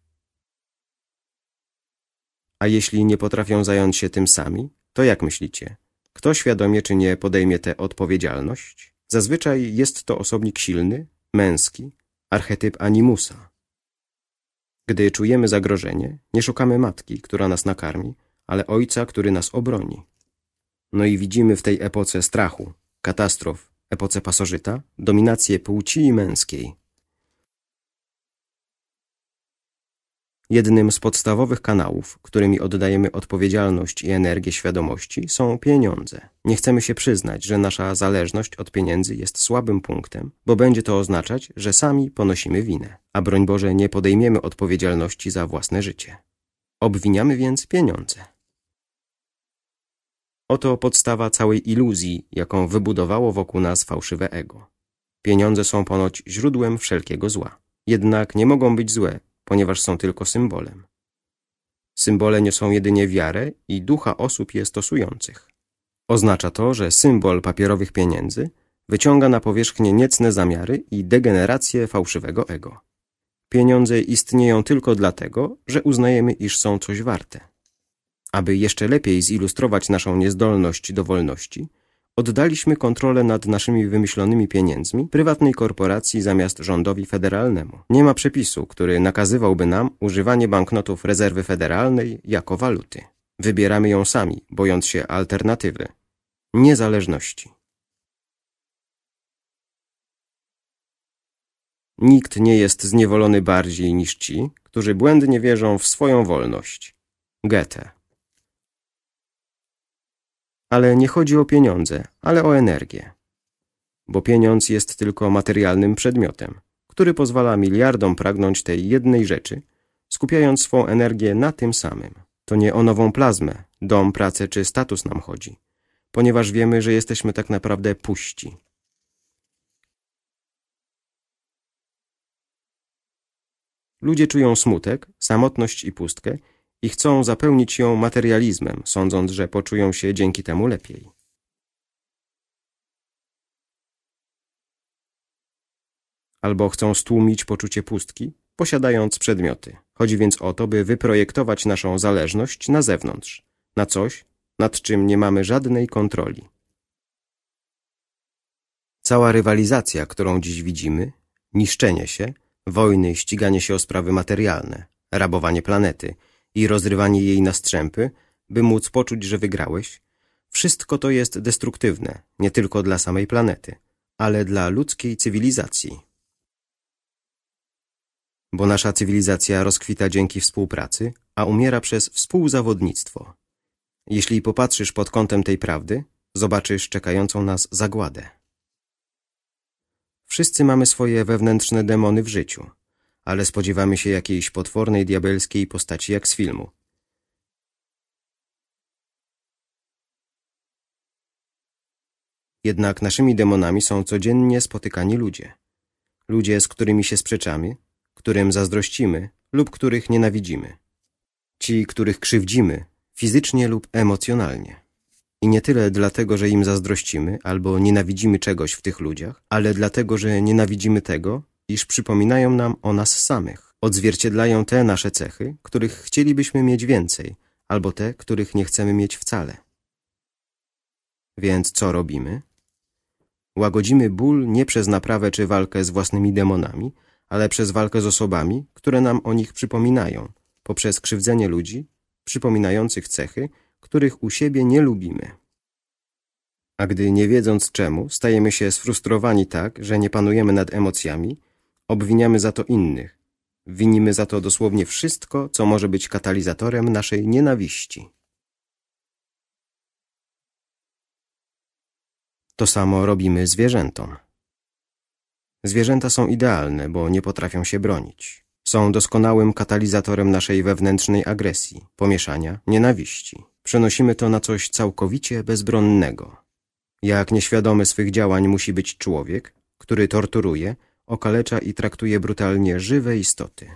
A jeśli nie potrafią zająć się tym sami, to jak myślicie, kto świadomie czy nie podejmie tę odpowiedzialność? Zazwyczaj jest to osobnik silny, męski, archetyp animusa. Gdy czujemy zagrożenie, nie szukamy matki, która nas nakarmi, ale ojca, który nas obroni. No i widzimy w tej epoce strachu, katastrof, epoce pasożyta, dominację płci męskiej. Jednym z podstawowych kanałów, którymi oddajemy odpowiedzialność i energię świadomości, są pieniądze. Nie chcemy się przyznać, że nasza zależność od pieniędzy jest słabym punktem, bo będzie to oznaczać, że sami ponosimy winę, a broń Boże nie podejmiemy odpowiedzialności za własne życie. Obwiniamy więc pieniądze. Oto podstawa całej iluzji, jaką wybudowało wokół nas fałszywe ego. Pieniądze są ponoć źródłem wszelkiego zła. Jednak nie mogą być złe, ponieważ są tylko symbolem. Symbole niosą jedynie wiarę i ducha osób je stosujących. Oznacza to, że symbol papierowych pieniędzy wyciąga na powierzchnię niecne zamiary i degenerację fałszywego ego. Pieniądze istnieją tylko dlatego, że uznajemy, iż są coś warte. Aby jeszcze lepiej zilustrować naszą niezdolność do wolności, oddaliśmy kontrolę nad naszymi wymyślonymi pieniędzmi prywatnej korporacji zamiast rządowi federalnemu. Nie ma przepisu, który nakazywałby nam używanie banknotów rezerwy federalnej jako waluty. Wybieramy ją sami, bojąc się alternatywy – niezależności. Nikt nie jest zniewolony bardziej niż ci, którzy błędnie wierzą w swoją wolność. Goethe. Ale nie chodzi o pieniądze, ale o energię. Bo pieniądz jest tylko materialnym przedmiotem, który pozwala miliardom pragnąć tej jednej rzeczy, skupiając swą energię na tym samym. To nie o nową plazmę, dom, pracę czy status nam chodzi, ponieważ wiemy, że jesteśmy tak naprawdę puści. Ludzie czują smutek, samotność i pustkę i chcą zapełnić ją materializmem, sądząc, że poczują się dzięki temu lepiej. Albo chcą stłumić poczucie pustki, posiadając przedmioty. Chodzi więc o to, by wyprojektować naszą zależność na zewnątrz, na coś, nad czym nie mamy żadnej kontroli. Cała rywalizacja, którą dziś widzimy, niszczenie się, wojny, ściganie się o sprawy materialne, rabowanie planety i rozrywanie jej na strzępy, by móc poczuć, że wygrałeś, wszystko to jest destruktywne, nie tylko dla samej planety, ale dla ludzkiej cywilizacji. Bo nasza cywilizacja rozkwita dzięki współpracy, a umiera przez współzawodnictwo. Jeśli popatrzysz pod kątem tej prawdy, zobaczysz czekającą nas zagładę. Wszyscy mamy swoje wewnętrzne demony w życiu, ale spodziewamy się jakiejś potwornej diabelskiej postaci jak z filmu. Jednak naszymi demonami są codziennie spotykani ludzie. Ludzie, z którymi się sprzeczamy, którym zazdrościmy lub których nienawidzimy. Ci, których krzywdzimy, fizycznie lub emocjonalnie. I nie tyle dlatego, że im zazdrościmy albo nienawidzimy czegoś w tych ludziach, ale dlatego, że nienawidzimy tego, iż przypominają nam o nas samych. Odzwierciedlają te nasze cechy, których chcielibyśmy mieć więcej, albo te, których nie chcemy mieć wcale. Więc co robimy? Łagodzimy ból nie przez naprawę czy walkę z własnymi demonami, ale przez walkę z osobami, które nam o nich przypominają, poprzez krzywdzenie ludzi, przypominających cechy, których u siebie nie lubimy. A gdy nie wiedząc czemu, stajemy się sfrustrowani tak, że nie panujemy nad emocjami, obwiniamy za to innych, winimy za to dosłownie wszystko, co może być katalizatorem naszej nienawiści. To samo robimy zwierzętom. Zwierzęta są idealne, bo nie potrafią się bronić. Są doskonałym katalizatorem naszej wewnętrznej agresji, pomieszania, nienawiści. Przenosimy to na coś całkowicie bezbronnego. Jak nieświadomy swych działań musi być człowiek, który torturuje, okalecza i traktuje brutalnie żywe istoty.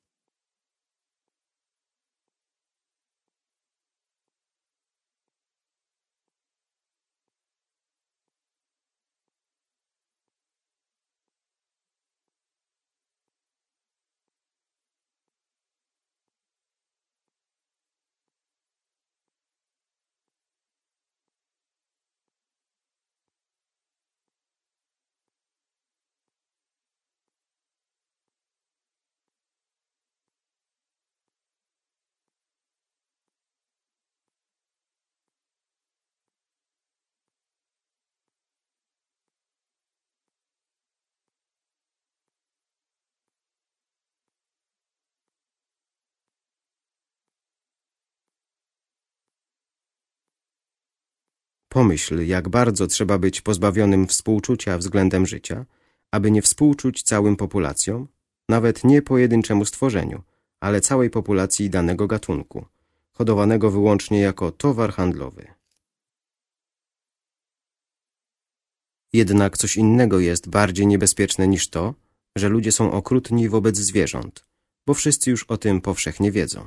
Pomyśl, jak bardzo trzeba być pozbawionym współczucia względem życia, aby nie współczuć całym populacjom, nawet nie pojedynczemu stworzeniu, ale całej populacji danego gatunku, hodowanego wyłącznie jako towar handlowy. Jednak coś innego jest bardziej niebezpieczne niż to, że ludzie są okrutni wobec zwierząt, bo wszyscy już o tym powszechnie wiedzą.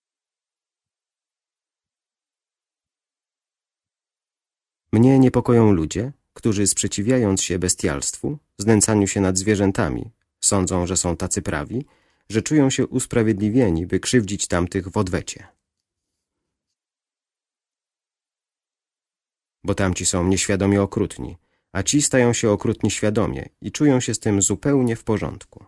Mnie niepokoją ludzie, którzy sprzeciwiając się bestialstwu, znęcaniu się nad zwierzętami, sądzą, że są tacy prawi, że czują się usprawiedliwieni, by krzywdzić tamtych w odwecie. Bo tamci są nieświadomie okrutni, a ci stają się okrutni świadomie i czują się z tym zupełnie w porządku.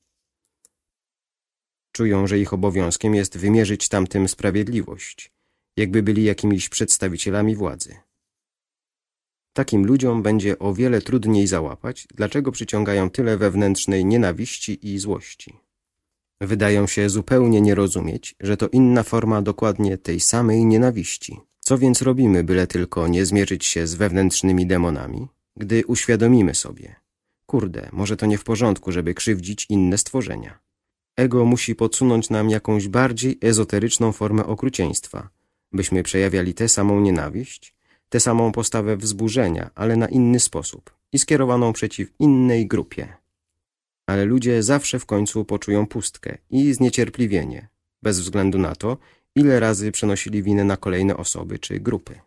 Czują, że ich obowiązkiem jest wymierzyć tamtym sprawiedliwość, jakby byli jakimiś przedstawicielami władzy. Takim ludziom będzie o wiele trudniej załapać, dlaczego przyciągają tyle wewnętrznej nienawiści i złości. Wydają się zupełnie nie rozumieć, że to inna forma dokładnie tej samej nienawiści. Co więc robimy, byle tylko nie zmierzyć się z wewnętrznymi demonami? Gdy uświadomimy sobie, kurde, może to nie w porządku, żeby krzywdzić inne stworzenia. Ego musi podsunąć nam jakąś bardziej ezoteryczną formę okrucieństwa, byśmy przejawiali tę samą nienawiść, tę samą postawę wzburzenia, ale na inny sposób i skierowaną przeciw innej grupie. Ale ludzie zawsze w końcu poczują pustkę i zniecierpliwienie, bez względu na to, ile razy przenosili winę na kolejne osoby czy grupy.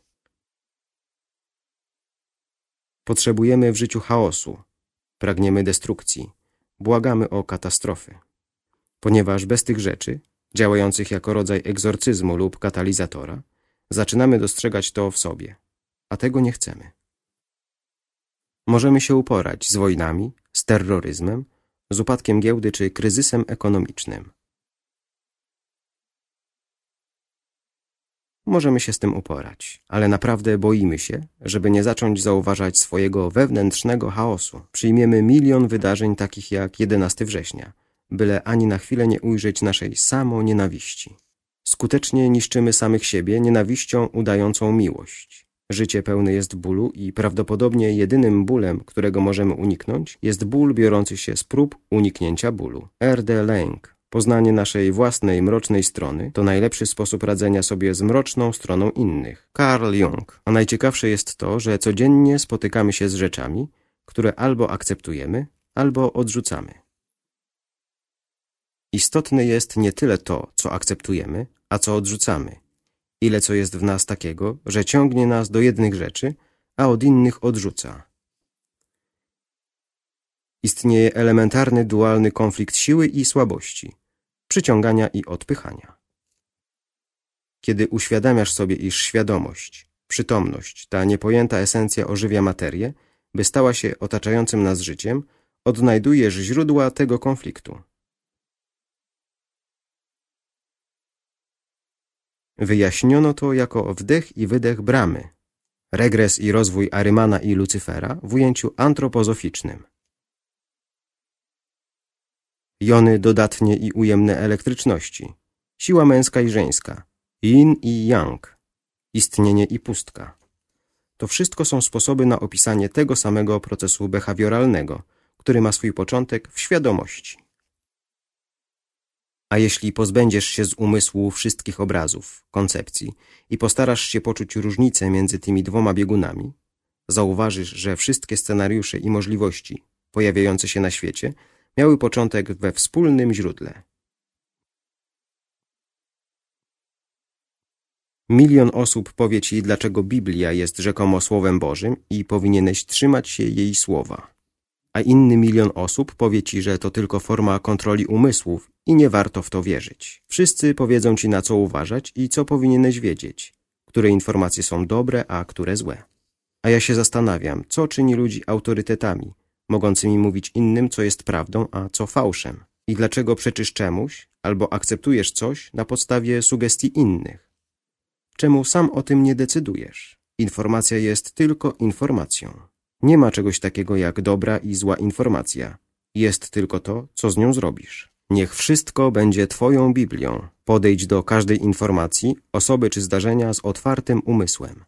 Potrzebujemy w życiu chaosu, pragniemy destrukcji, błagamy o katastrofy. Ponieważ bez tych rzeczy, działających jako rodzaj egzorcyzmu lub katalizatora, zaczynamy dostrzegać to w sobie, a tego nie chcemy. Możemy się uporać z wojnami, z terroryzmem, z upadkiem giełdy czy kryzysem ekonomicznym. Możemy się z tym uporać, ale naprawdę boimy się, żeby nie zacząć zauważać swojego wewnętrznego chaosu. Przyjmiemy milion wydarzeń takich jak jedenastego września, byle ani na chwilę nie ujrzeć naszej samonienawiści. Skutecznie niszczymy samych siebie nienawiścią udającą miłość. Życie pełne jest bólu i prawdopodobnie jedynym bólem, którego możemy uniknąć, jest ból biorący się z prób uniknięcia bólu. R D Laing. Poznanie naszej własnej mrocznej strony to najlepszy sposób radzenia sobie z mroczną stroną innych. Carl Jung. A najciekawsze jest to, że codziennie spotykamy się z rzeczami, które albo akceptujemy, albo odrzucamy. Istotne jest nie tyle to, co akceptujemy, a co odrzucamy. Ile co jest w nas takiego, że ciągnie nas do jednych rzeczy, a od innych odrzuca. Istnieje elementarny dualny konflikt siły i słabości, przyciągania i odpychania. Kiedy uświadamiasz sobie, iż świadomość, przytomność, ta niepojęta esencja ożywia materię, by stała się otaczającym nas życiem, odnajdujesz źródła tego konfliktu. Wyjaśniono to jako wdech i wydech Brahmy, regres i rozwój Arymana i Lucyfera w ujęciu antropozoficznym. Jony dodatnie i ujemne elektryczności, siła męska i żeńska, yin i yang, istnienie i pustka. To wszystko są sposoby na opisanie tego samego procesu behawioralnego, który ma swój początek w świadomości. A jeśli pozbędziesz się z umysłu wszystkich obrazów, koncepcji i postarasz się poczuć różnicę między tymi dwoma biegunami, zauważysz, że wszystkie scenariusze i możliwości pojawiające się na świecie miały początek we wspólnym źródle. Milion osób powie ci, dlaczego Biblia jest rzekomo Słowem Bożym i powinieneś trzymać się jej słowa. A inny milion osób powie ci, że to tylko forma kontroli umysłów i nie warto w to wierzyć. Wszyscy powiedzą ci, na co uważać i co powinieneś wiedzieć, które informacje są dobre, a które złe. A ja się zastanawiam, co czyni ludzi autorytetami, mogącymi mówić innym, co jest prawdą, a co fałszem. I dlaczego przeczysz czemuś, albo akceptujesz coś na podstawie sugestii innych. Czemu sam o tym nie decydujesz? Informacja jest tylko informacją. Nie ma czegoś takiego jak dobra i zła informacja. Jest tylko to, co z nią zrobisz. Niech wszystko będzie twoją Biblią. Podejdź do każdej informacji, osoby czy zdarzenia z otwartym umysłem.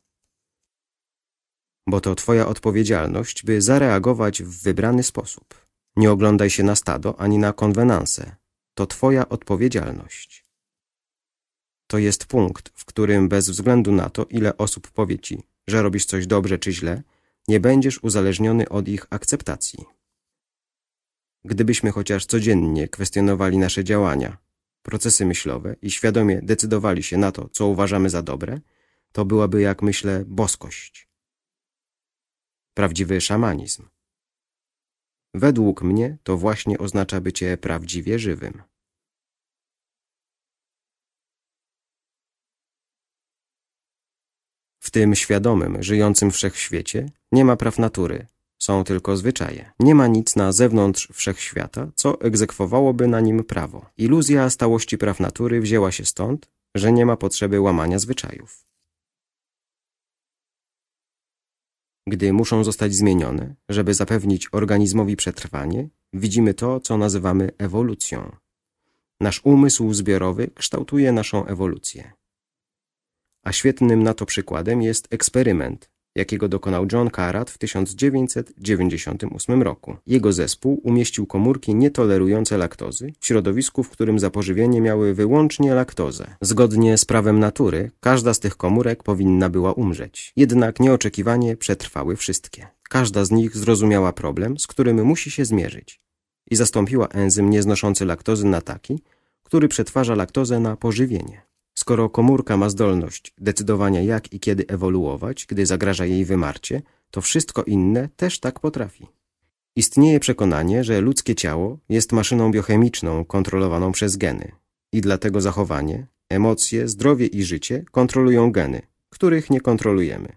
Bo to twoja odpowiedzialność, by zareagować w wybrany sposób. Nie oglądaj się na stado ani na konwenanse. To twoja odpowiedzialność. To jest punkt, w którym bez względu na to, ile osób powie ci, że robisz coś dobrze czy źle, nie będziesz uzależniony od ich akceptacji. Gdybyśmy chociaż codziennie kwestionowali nasze działania, procesy myślowe i świadomie decydowali się na to, co uważamy za dobre, to byłaby, jak myślę, boskość. Prawdziwy szamanizm. Według mnie to właśnie oznacza bycie prawdziwie żywym. W tym świadomym, żyjącym wszechświecie nie ma praw natury, są tylko zwyczaje. Nie ma nic na zewnątrz wszechświata, co egzekwowałoby na nim prawo. Iluzja stałości praw natury wzięła się stąd, że nie ma potrzeby łamania zwyczajów. Gdy muszą zostać zmienione, żeby zapewnić organizmowi przetrwanie, widzimy to, co nazywamy ewolucją. Nasz umysł zbiorowy kształtuje naszą ewolucję. A świetnym na to przykładem jest eksperyment, jakiego dokonał John Carrat w tysiąc dziewięćset dziewięćdziesiątym ósmym roku. Jego zespół umieścił komórki nietolerujące laktozy w środowisku, w którym za pożywienie miały wyłącznie laktozę. Zgodnie z prawem natury, każda z tych komórek powinna była umrzeć. Jednak nieoczekiwanie przetrwały wszystkie. Każda z nich zrozumiała problem, z którym musi się zmierzyć i zastąpiła enzym nieznoszący laktozy na taki, który przetwarza laktozę na pożywienie. Skoro komórka ma zdolność decydowania, jak i kiedy ewoluować, gdy zagraża jej wymarcie, to wszystko inne też tak potrafi. Istnieje przekonanie, że ludzkie ciało jest maszyną biochemiczną kontrolowaną przez geny i dlatego zachowanie, emocje, zdrowie i życie kontrolują geny, których nie kontrolujemy.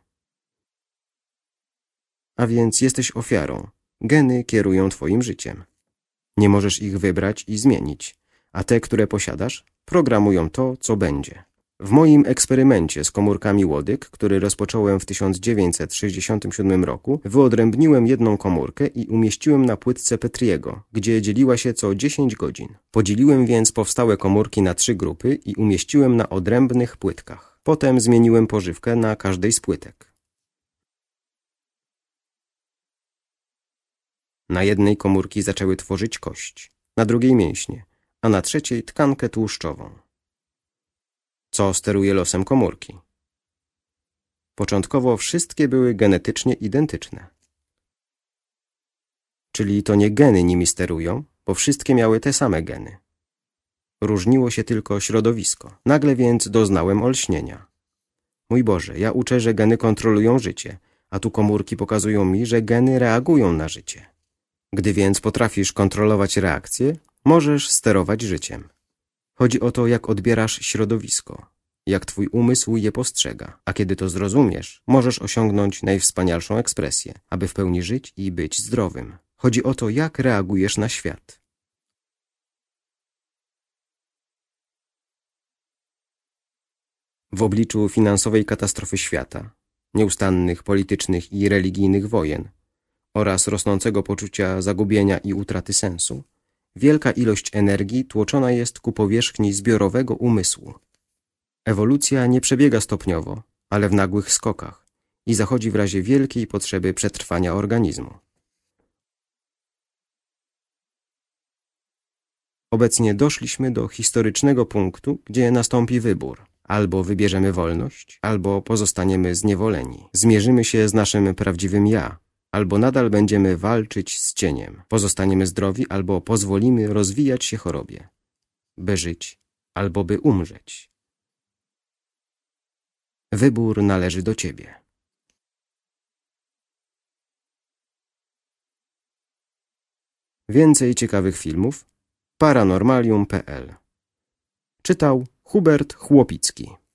A więc jesteś ofiarą. Geny kierują twoim życiem. Nie możesz ich wybrać i zmienić, a te, które posiadasz, programują to, co będzie. W moim eksperymencie z komórkami łodyg, który rozpocząłem w tysiąc dziewięćset sześćdziesiątym siódmym roku, wyodrębniłem jedną komórkę i umieściłem na płytce Petriego, gdzie dzieliła się co dziesięć godzin. Podzieliłem więc powstałe komórki na trzy grupy i umieściłem na odrębnych płytkach. Potem zmieniłem pożywkę na każdej z płytek. Na jednej komórki zaczęły tworzyć kość, na drugiej mięśnie, a na trzeciej tkankę tłuszczową. Co steruje losem komórki? Początkowo wszystkie były genetycznie identyczne. Czyli to nie geny nimi sterują, bo wszystkie miały te same geny. Różniło się tylko środowisko. Nagle więc doznałem olśnienia. Mój Boże, ja uczę, że geny kontrolują życie, a tu komórki pokazują mi, że geny reagują na życie. Gdy więc potrafisz kontrolować reakcje, możesz sterować życiem. Chodzi o to, jak odbierasz środowisko, jak twój umysł je postrzega, a kiedy to zrozumiesz, możesz osiągnąć najwspanialszą ekspresję, aby w pełni żyć i być zdrowym. Chodzi o to, jak reagujesz na świat. W obliczu finansowej katastrofy świata, nieustannych politycznych i religijnych wojen oraz rosnącego poczucia zagubienia i utraty sensu, wielka ilość energii tłoczona jest ku powierzchni zbiorowego umysłu. Ewolucja nie przebiega stopniowo, ale w nagłych skokach i zachodzi w razie wielkiej potrzeby przetrwania organizmu. Obecnie doszliśmy do historycznego punktu, gdzie nastąpi wybór. Albo wybierzemy wolność, albo pozostaniemy zniewoleni. Zmierzymy się z naszym prawdziwym ja, albo nadal będziemy walczyć z cieniem. Pozostaniemy zdrowi, albo pozwolimy rozwijać się chorobie, by żyć, albo by umrzeć. Wybór należy do ciebie. Więcej ciekawych filmów paranormalium kropka p l. Czytał Hubert Chłopicki.